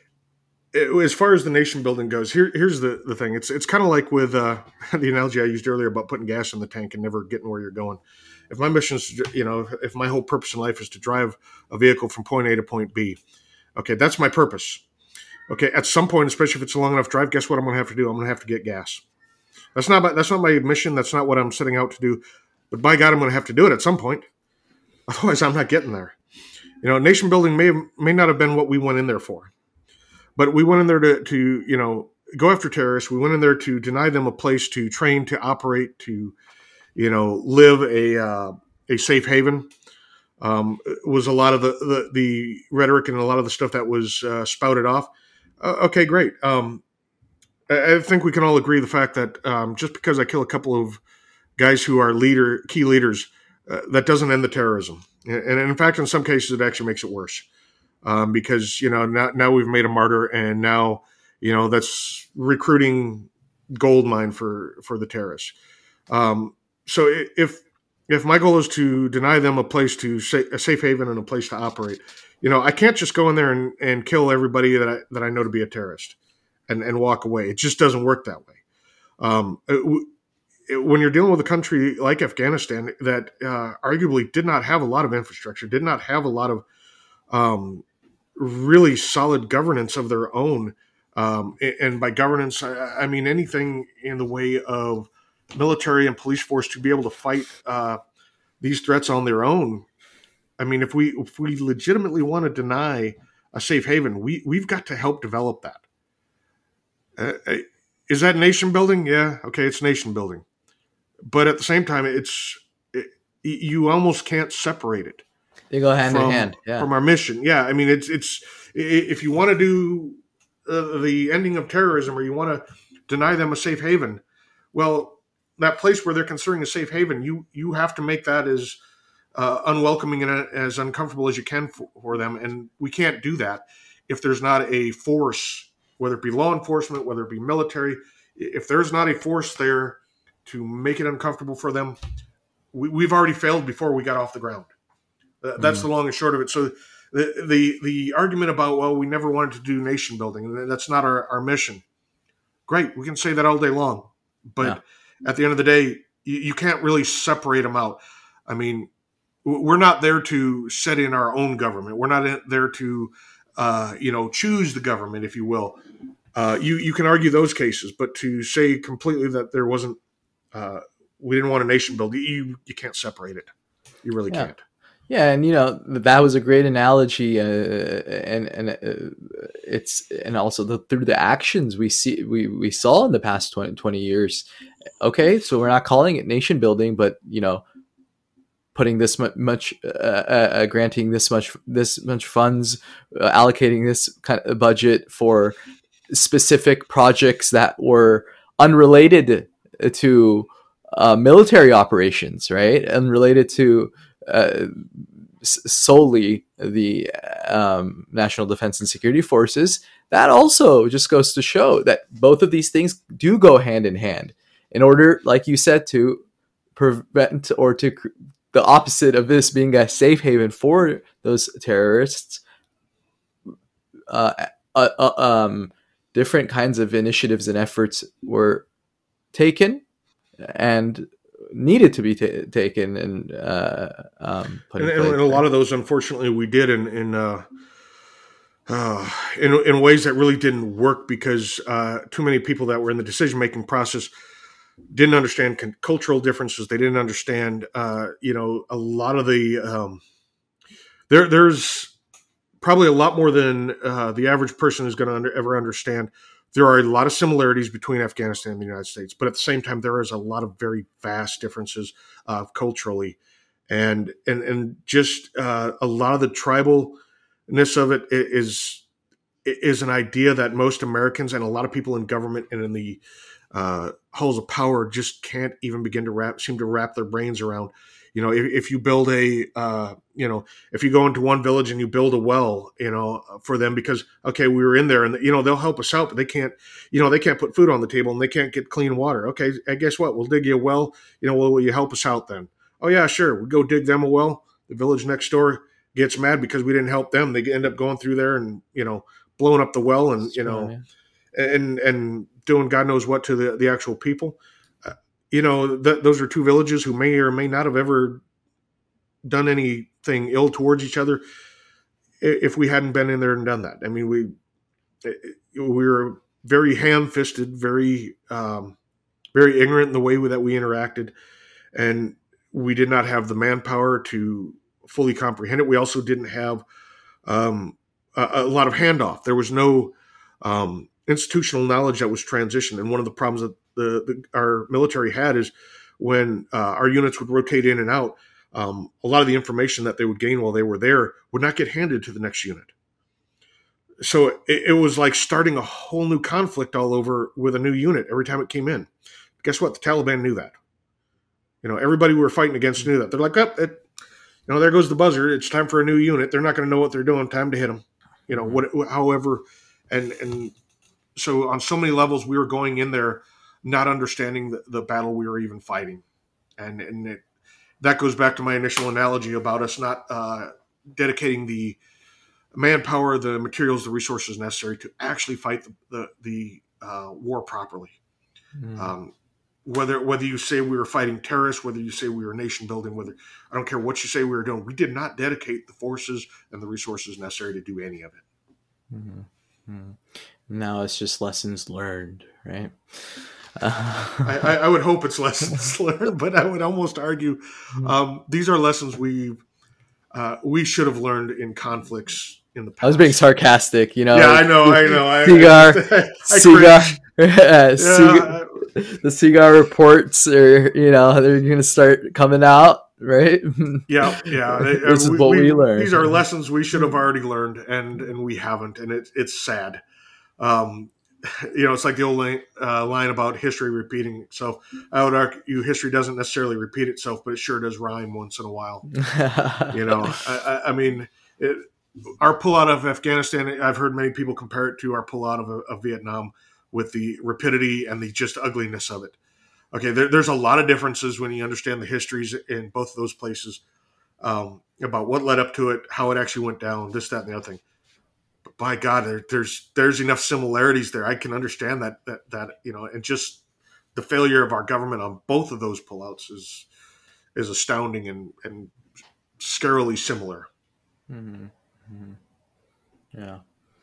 it, as far as the nation building goes, here, here's the, the thing. It's, it's kind of like with uh, the analogy I used earlier about putting gas in the tank and never getting where you're going. If my mission is, you know, if my whole purpose in life is to drive a vehicle from point A to point B, okay, that's my purpose. Okay, at some point, especially if it's a long enough drive, guess what I'm going to have to do? I'm going to have to get gas. That's not my, that's not my mission. That's not what I'm setting out to do. But by God, I'm going to have to do it at some point. Otherwise, I'm not getting there. You know, nation building may may not have been what we went in there for, but we went in there to, to you know, go after terrorists. We went in there to deny them a place to train, to operate, to you know, live a uh, a safe haven. Um, was a lot of the, the, the rhetoric and a lot of the stuff that was uh, spouted off. Uh, okay, great. Um, I, I think we can all agree the fact that um, just because I kill a couple of guys who are leader key leaders, uh, that doesn't end the terrorism. And in fact, in some cases, it actually makes it worse um, because, you know, now, now we've made a martyr, and now, you know, that's recruiting gold mine for, for the terrorists. Um, So if if my goal is to deny them a place to say, a safe haven and a place to operate, you know, I can't just go in there and, and kill everybody that I that I know to be a terrorist and, and walk away. It just doesn't work that way. Um, it, it, when you're dealing with a country like Afghanistan that uh, arguably did not have a lot of infrastructure, did not have a lot of um, really solid governance of their own, um, and by governance I, I mean anything in the way of military and police force to be able to fight uh, these threats on their own. I mean, if we if we legitimately want to deny a safe haven, we we've got to help develop that. Uh, is that nation building? Yeah, okay, it's nation building, but at the same time, it's it, you almost can't separate it. They go hand from, in hand. Yeah. From our mission. Yeah, I mean, it's it's if you want to do uh, the ending of terrorism, or you want to deny them a safe haven, well, that place where they're considering a safe haven, you you have to make that as uh, unwelcoming and as uncomfortable as you can for, for them. And we can't do that if there's not a force, whether it be law enforcement, whether it be military. If there's not a force there to make it uncomfortable for them, we, we've already failed before we got off the ground. Uh, that's mm. the long and short of it. So the, the the argument about, well, we never wanted to do nation building, and that's not our, our mission. Great, we can say that all day long. But yeah. At the end of the day, you, you can't really separate them out. I mean, we're not there to set in our own government. We're not in, there to, uh, you know, choose the government, if you will. Uh, you you can argue those cases, but to say completely that there wasn't, uh, we didn't want a nation build, you you can't separate it. You really yeah. can't. Yeah, and you know that was a great analogy, uh, and and uh, it's and also the, through the actions we see we, we saw in the past twenty, twenty years. Okay, so we're not calling it nation building, but you know, putting this much, uh, uh, granting this much this much funds, uh, allocating this kind of budget for specific projects that were unrelated to uh, military operations, right? Unrelated to uh, solely the um, National Defense and Security Forces. That also just goes to show that both of these things do go hand in hand in order, like you said, to prevent or to the opposite of this being a safe haven for those terrorists. Uh, uh, uh, um, different kinds of initiatives and efforts were taken and needed to be t- taken and uh, um, put and, in and, place. and a lot of those, unfortunately, we did in in uh, uh, in, in ways that really didn't work because uh, too many people that were in the decision making process didn't understand con- cultural differences. They didn't understand, uh, you know, a lot of the um, there. There's probably a lot more than uh, the average person is going to under, ever understand. There are a lot of similarities between Afghanistan and the United States, but at the same time, there is a lot of very vast differences uh, culturally, and and and just uh, a lot of the tribalness of it is is an idea that most Americans and a lot of people in government and in the uh, halls of power just can't even begin to wrap seem to wrap their brains around. You know, if, if you build a, uh, you know, if you go into one village and you build a well, you know, for them because, okay, we were in there and, you know, they'll help us out, but they can't, you know, they can't put food on the table and they can't get clean water. Okay, and guess what? We'll dig you a well. You know, well, will you help us out then? Oh, yeah, sure. We go dig them a well. The village next door gets mad because we didn't help them. They end up going through there and, you know, blowing up the well and, you know, and and doing God knows what to the, the actual people. Uh, you know, th- those are two villages who may or may not have ever done anything ill towards each other if we hadn't been in there and done that. I mean, we we were very ham-fisted, very um, very ignorant in the way that we interacted, and we did not have the manpower to fully comprehend it. We also didn't have um, a, a lot of handoff. There was no um, institutional knowledge that was transitioned. And one of the problems that the, the our military had is when uh, our units would rotate in and out, um, a lot of the information that they would gain while they were there would not get handed to the next unit. So it, it was like starting a whole new conflict all over with a new unit every time it came in. Guess what? The Taliban knew that. You know, everybody we were fighting against knew that. They're like, oh, it, you know, there goes the buzzer. It's time for a new unit. They're not going to know what they're doing. Time to hit them. You know, what, however, and and so on so many levels, we were going in there not understanding the, the battle we were even fighting, and and it, that goes back to my initial analogy about us not uh, dedicating the manpower, the materials, the resources necessary to actually fight the the, the uh, war properly. Mm. Um, whether whether you say we were fighting terrorists, whether you say we were nation building, whether I don't care what you say we were doing, we did not dedicate the forces and the resources necessary to do any of it. Mm-hmm. Mm-hmm. Now it's just lessons learned, right? Uh, I, I would hope it's lessons learned, but I would almost argue um, these are lessons we uh, we should have learned in conflicts in the past. I was being sarcastic, you know. Yeah, I know, I know. Cigar, I, I, I cigar, yeah, cigar, the cigar reports are, you know, they're going to start coming out, right? Yeah, yeah. This we, is what we, we learned. These are lessons we should have already learned, and and we haven't, and it, it's sad. Um, you know, it's like the old line, uh, line about history repeating itself. I would argue history doesn't necessarily repeat itself, but it sure does rhyme once in a while. You know, I, I mean, it, our pullout of Afghanistan, I've heard many people compare it to our pullout of, of Vietnam with the rapidity and the just ugliness of it. Okay, there, there's a lot of differences when you understand the histories in both of those places um, about what led up to it, how it actually went down, this, that, and the other thing. But by God, there, there's there's enough similarities there. I can understand that that that you know, and just the failure of our government on both of those pullouts is is astounding and and scarily similar. Mm-hmm. Mm-hmm. Yeah.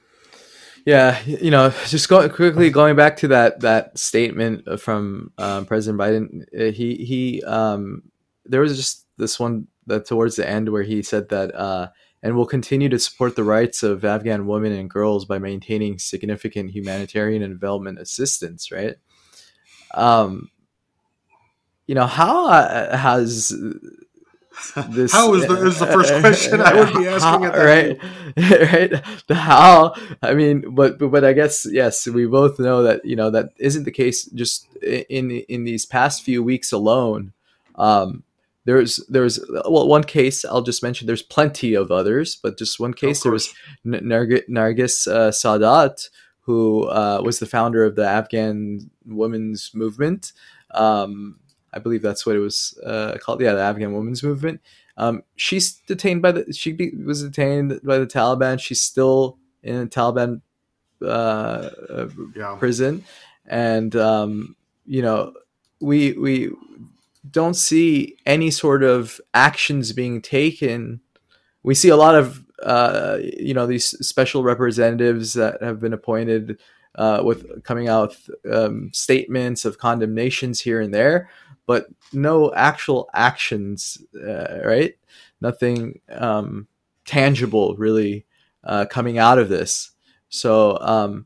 Yeah, you know, just go, quickly going back to that that statement from um, President Biden. He he um, there was just this one that towards the end where he said that uh, and will continue to support the rights of Afghan women and girls by maintaining significant humanitarian and development assistance. Right. Um, you know, how uh, has this How is the is the first question I would be asking at that right right the how. I mean, but, but but I guess yes, we both know that, you know, that isn't the case. Just in in these past few weeks alone, um there's there's well, one case I'll just mention. There's plenty of others, but just one Of case. There was course. N- Narg- Nargis uh, Sadat, who uh, was the founder of the Afghan women's movement. um I believe that's what it was uh, called. Yeah, the Afghan Women's Movement. Um, she's detained by the. She be, was detained by the Taliban. She's still in a Taliban uh, uh, Yeah. prison, and um, you know, we we don't see any sort of actions being taken. We see a lot of uh, you know, these special representatives that have been appointed uh, with coming out with um, statements of condemnations here and there, but no actual actions, uh, right? Nothing um, tangible really uh, coming out of this. So um,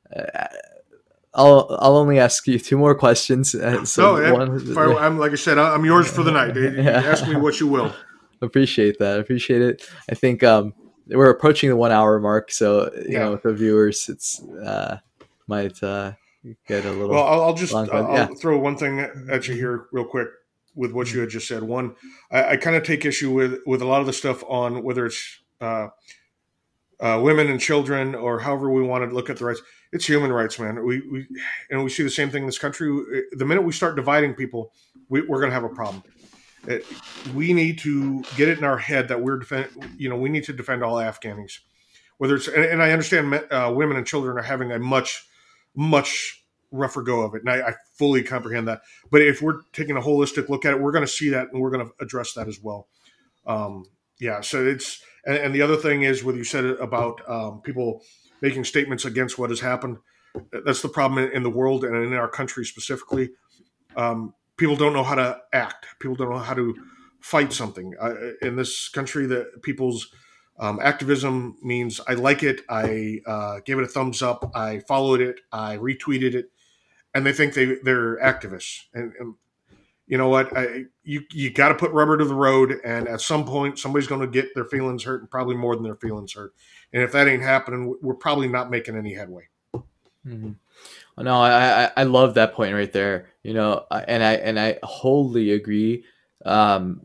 I'll I'll only ask you two more questions. Uh, so No, if I, one, I'm like I said, I'm yours for the night. Ask me what you will. appreciate that. Appreciate it. I think um, we're approaching the one hour mark, so you Yeah. know, with the viewers, it's uh, might uh, get a little. Well, I'll, I'll just long, I'll, yeah. I'll throw one thing at you here real quick with what you had just said. One, I, I kind of take issue with with a lot of the stuff on whether it's uh, uh, women and children or however we want to look at the rights. It's human rights, man. We we and we see the same thing in this country. The minute we start dividing people, we, we're going to have a problem. It, we need to get it in our head that we're defend, you know, we need to defend all Afghanis. Whether it's and, and I understand uh, women and children are having a much much rougher go of it, and I, I fully comprehend that. But if we're taking a holistic look at it, we're going to see that, and we're going to address that as well. Um, yeah. So it's and, and the other thing is what you said about um, people making statements against what has happened. That's the problem in, in the world and in our country specifically. Um, people don't know how to act. People don't know how to fight something. Uh, in this country, that people's um, activism means I like it, I uh, gave it a thumbs up, I followed it, I retweeted it, and they think they they're activists. And, and you know what? I, you you got to put rubber to the road, and at some point, somebody's going to get their feelings hurt, and probably more than their feelings hurt. And if that ain't happening, we're probably not making any headway. Mm-hmm. No, I, I I love that point right there. You know, and I and I wholly agree. Um,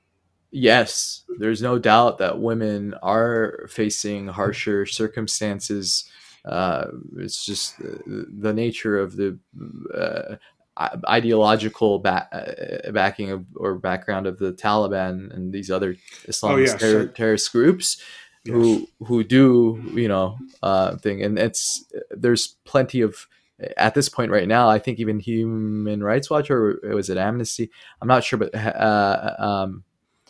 yes, there's no doubt that women are facing harsher circumstances. Uh, it's just the, the nature of the uh, ideological back, uh, backing of, or background of the Taliban and these other Islamist Oh, yes. ter- terrorist groups. Yes. Who who do, you know, uh, thing, and it's there's plenty of, at this point right now, I think even Human Rights Watch, or was it Amnesty? I'm not sure, but uh, um,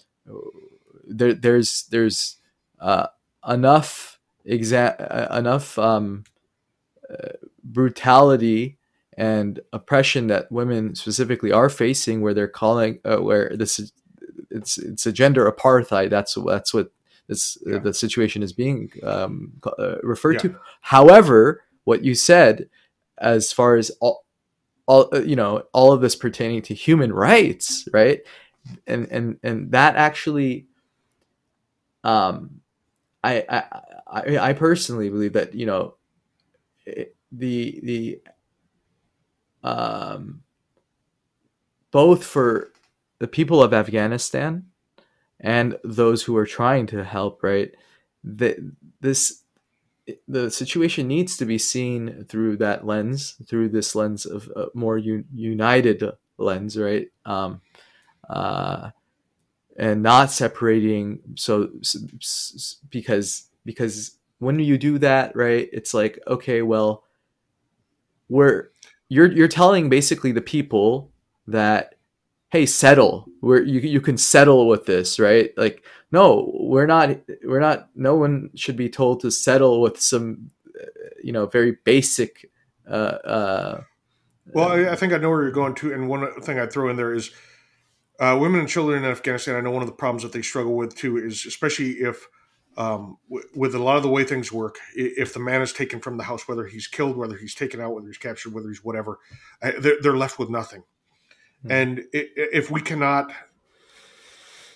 there, there's there's uh, enough exa- uh, enough um, uh, brutality and oppression that women specifically are facing, where they're calling uh, where this is, it's it's a gender apartheid. That's that's what this Yeah. uh, the situation is being um, uh, referred Yeah. to. However, what you said, as far as all, all uh, you know, all of this pertaining to human rights, right? And and and that actually, um, I I I, I personally believe that, you know, it, the the um, both for the people of Afghanistan and those who are trying to help, right? That this the situation needs to be seen through that lens, through this lens of a more un- united lens, right? Um, uh, and not separating. So s- s- because because when you do that, right, it's like, okay, well, we're you're you're telling basically the people that, hey, settle. We're you you can settle with this, right? Like, no, we're not we're not no one should be told to settle with some, uh, you know, very basic uh uh Well, I, I think I know where you're going to, and one thing I'd throw in there is uh, women and children in Afghanistan. I know one of the problems that they struggle with too is, especially if um, w- with a lot of the way things work, i- if the man is taken from the house, whether he's killed, whether he's taken out, whether he's captured, whether he's whatever, uh, they're, they're left with nothing. hmm. And i- if we cannot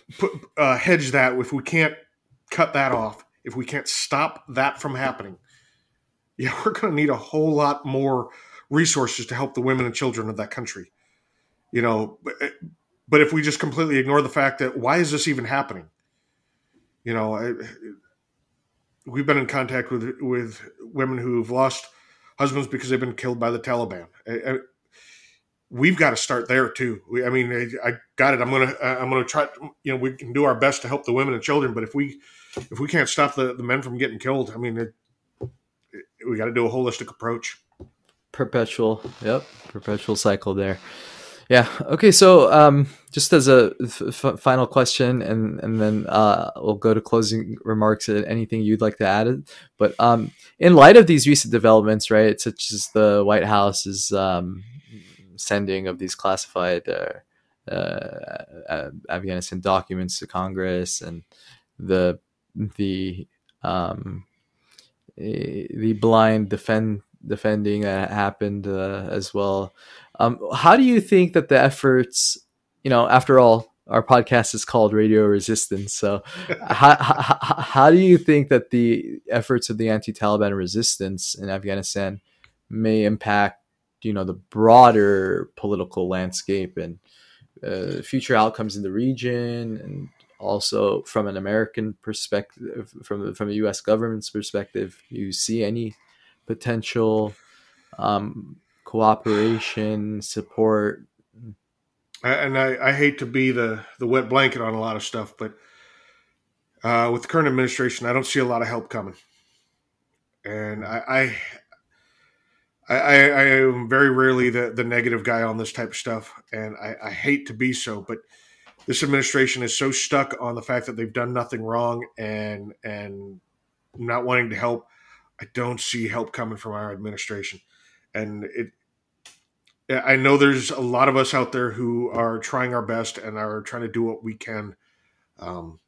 put uh, hedge that if we can't cut that off, if we can't stop that from happening, yeah, we're going to need a whole lot more resources to help the women and children of that country. You know, but, but if we just completely ignore the fact that why is this even happening? You know, I, we've been in contact with with women who've lost husbands because they've been killed by the Taliban. I, I, we've got to start there too. We, I mean, I, I got it. I'm gonna I'm gonna try. You know, we can do our best to help the women and children, but if we if we can't stop the, the men from getting killed, I mean, it, it, we got to do a holistic approach. Perpetual, yep, perpetual cycle there. Yeah. Okay. So, um, just as a f- final question, and and then uh, we'll go to closing remarks. And anything you'd like to add? But um, in light of these recent developments, right, such as the White House's um, sending of these classified uh, uh, Afghanistan documents to Congress, and the the um, the blind defend defending that happened uh, as well. Um, how do you think that the efforts, you know, after all, our podcast is called Radio Resistance. So how, how, how do you think that the efforts of the anti-Taliban resistance in Afghanistan may impact, you know, the broader political landscape and uh, future outcomes in the region, and also from an American perspective, from the, from the U S government's perspective? Do you see any potential um, cooperation, support? And I, I hate to be the, the wet blanket on a lot of stuff, but uh, with the current administration, I don't see a lot of help coming. And I I, I, I am very rarely the, the negative guy on this type of stuff, and I, I hate to be so, but this administration is so stuck on the fact that they've done nothing wrong and and not wanting to help. I don't see help coming from our administration. And it, I know there's a lot of us out there who are trying our best and are trying to do what we can. Um,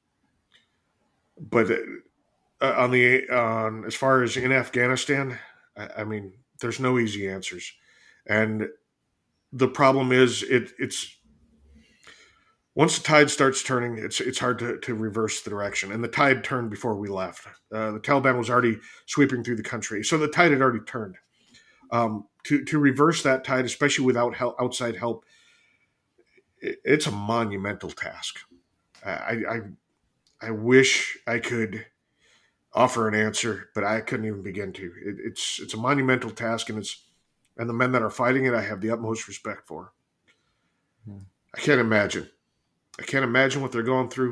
but uh, on the on as far as in Afghanistan, I, I mean, there's no easy answers, and the problem is it it's once the tide starts turning, it's it's hard to, to reverse the direction. And the tide turned before we left. Uh, the Taliban was already sweeping through the country, so the tide had already turned. Um, to to reverse that tide, especially without help, outside help, it, it's a monumental task. I, I I wish I could offer an answer, but I couldn't even begin to. It, it's it's a monumental task, and it's and the men that are fighting it, I have the utmost respect for. Hmm. I can't imagine. I can't imagine what they're going through,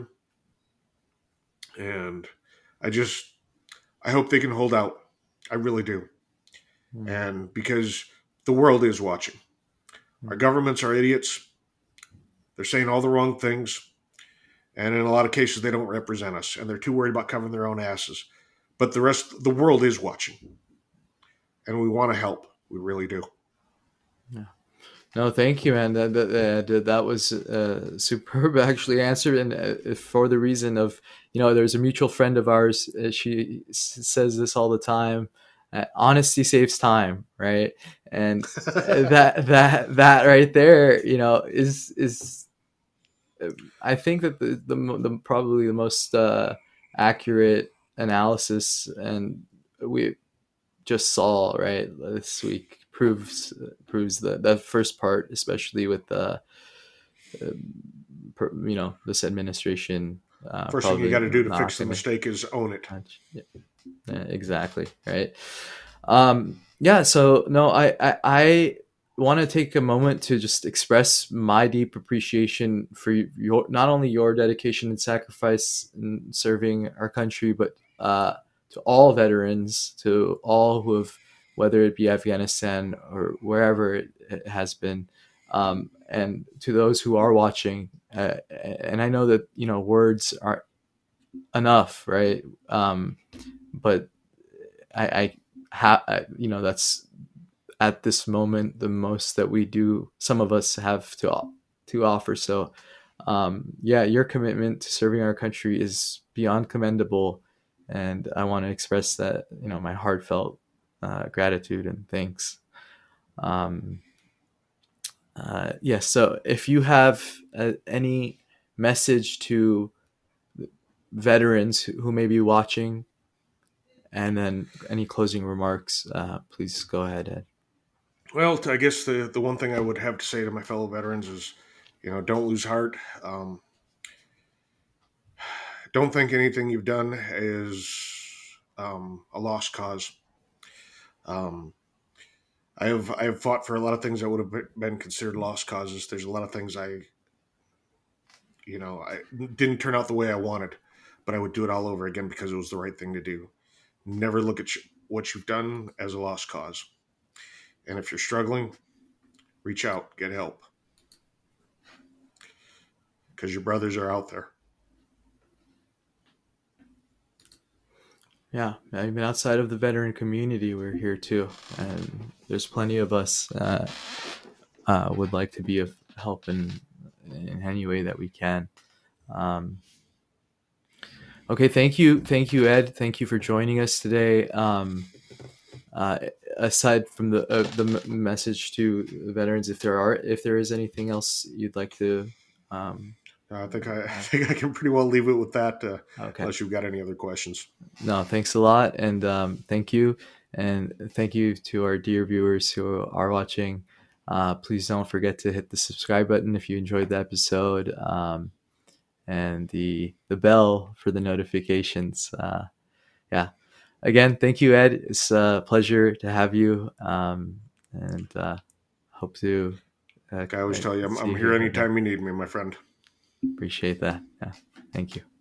and I just I hope they can hold out. I really do. And because the world is watching. Our governments are idiots. They're saying all the wrong things. And in a lot of cases, they don't represent us. And they're too worried about covering their own asses. But the rest, the world is watching. And we want to help. We really do. Yeah. No, thank you, man. That, that, that was uh, superb, actually, answered. And uh, for the reason of, you know, there's a mutual friend of ours. Uh, she says this all the time. Uh, honesty saves time, right? And that that that right there, you know, is is I think that the the, the probably the most uh, accurate analysis, and we just saw right this week proves proves that that first part, especially with the uh, you know this administration. Uh, First thing you got to do to fix the mistake is own it. Yeah. Yeah, exactly. Right. Um, yeah. So no, I, I, I want to take a moment to just express my deep appreciation for your, not only your dedication and sacrifice in serving our country, but, uh, to all veterans, to all who have, whether it be Afghanistan or wherever it, it has been, um, and to those who are watching. Uh, and I know that, you know, words aren't enough, right? Um, but I, I have, you know, that's at this moment the most that we do. Some of us have to to offer. So, um, yeah, your commitment to serving our country is beyond commendable, and I want to express that, you know, my heartfelt uh, gratitude and thanks. Um, uh, yes. Yeah, so, if you have uh, any message to veterans who may be watching, and then any closing remarks, uh, please go ahead, Ed. Well, I guess the, the one thing I would have to say to my fellow veterans is, you know, don't lose heart. Um, don't think anything you've done is um, a lost cause. Um, I have I have fought for a lot of things that would have been considered lost causes. There's a lot of things I, you know, I didn't turn out the way I wanted, but I would do it all over again because it was the right thing to do. Never look at what you've done as a lost cause. And if you're struggling, reach out, get help, because your brothers are out there. Yeah, I mean, outside of the veteran community, we're here too, and there's plenty of us uh, uh, would like to be of help in in any way that we can. Um, okay, thank you, thank you, Ed. Thank you for joining us today. Um, uh, aside from the uh, the message to veterans, if there are if there is anything else you'd like to. Um, I think I, I think I can pretty well leave it with that, uh, okay. Unless you've got any other questions. No, thanks a lot, and um, thank you, and thank you to our dear viewers who are watching. Uh, please don't forget to hit the subscribe button if you enjoyed the episode, um, and the the bell for the notifications. Uh, yeah, again, thank you, Ed. It's a pleasure to have you, um, and uh, hope to. Uh, I always tell you, I'm, I'm here anytime you need me, my friend. Appreciate that. Yeah. Thank you.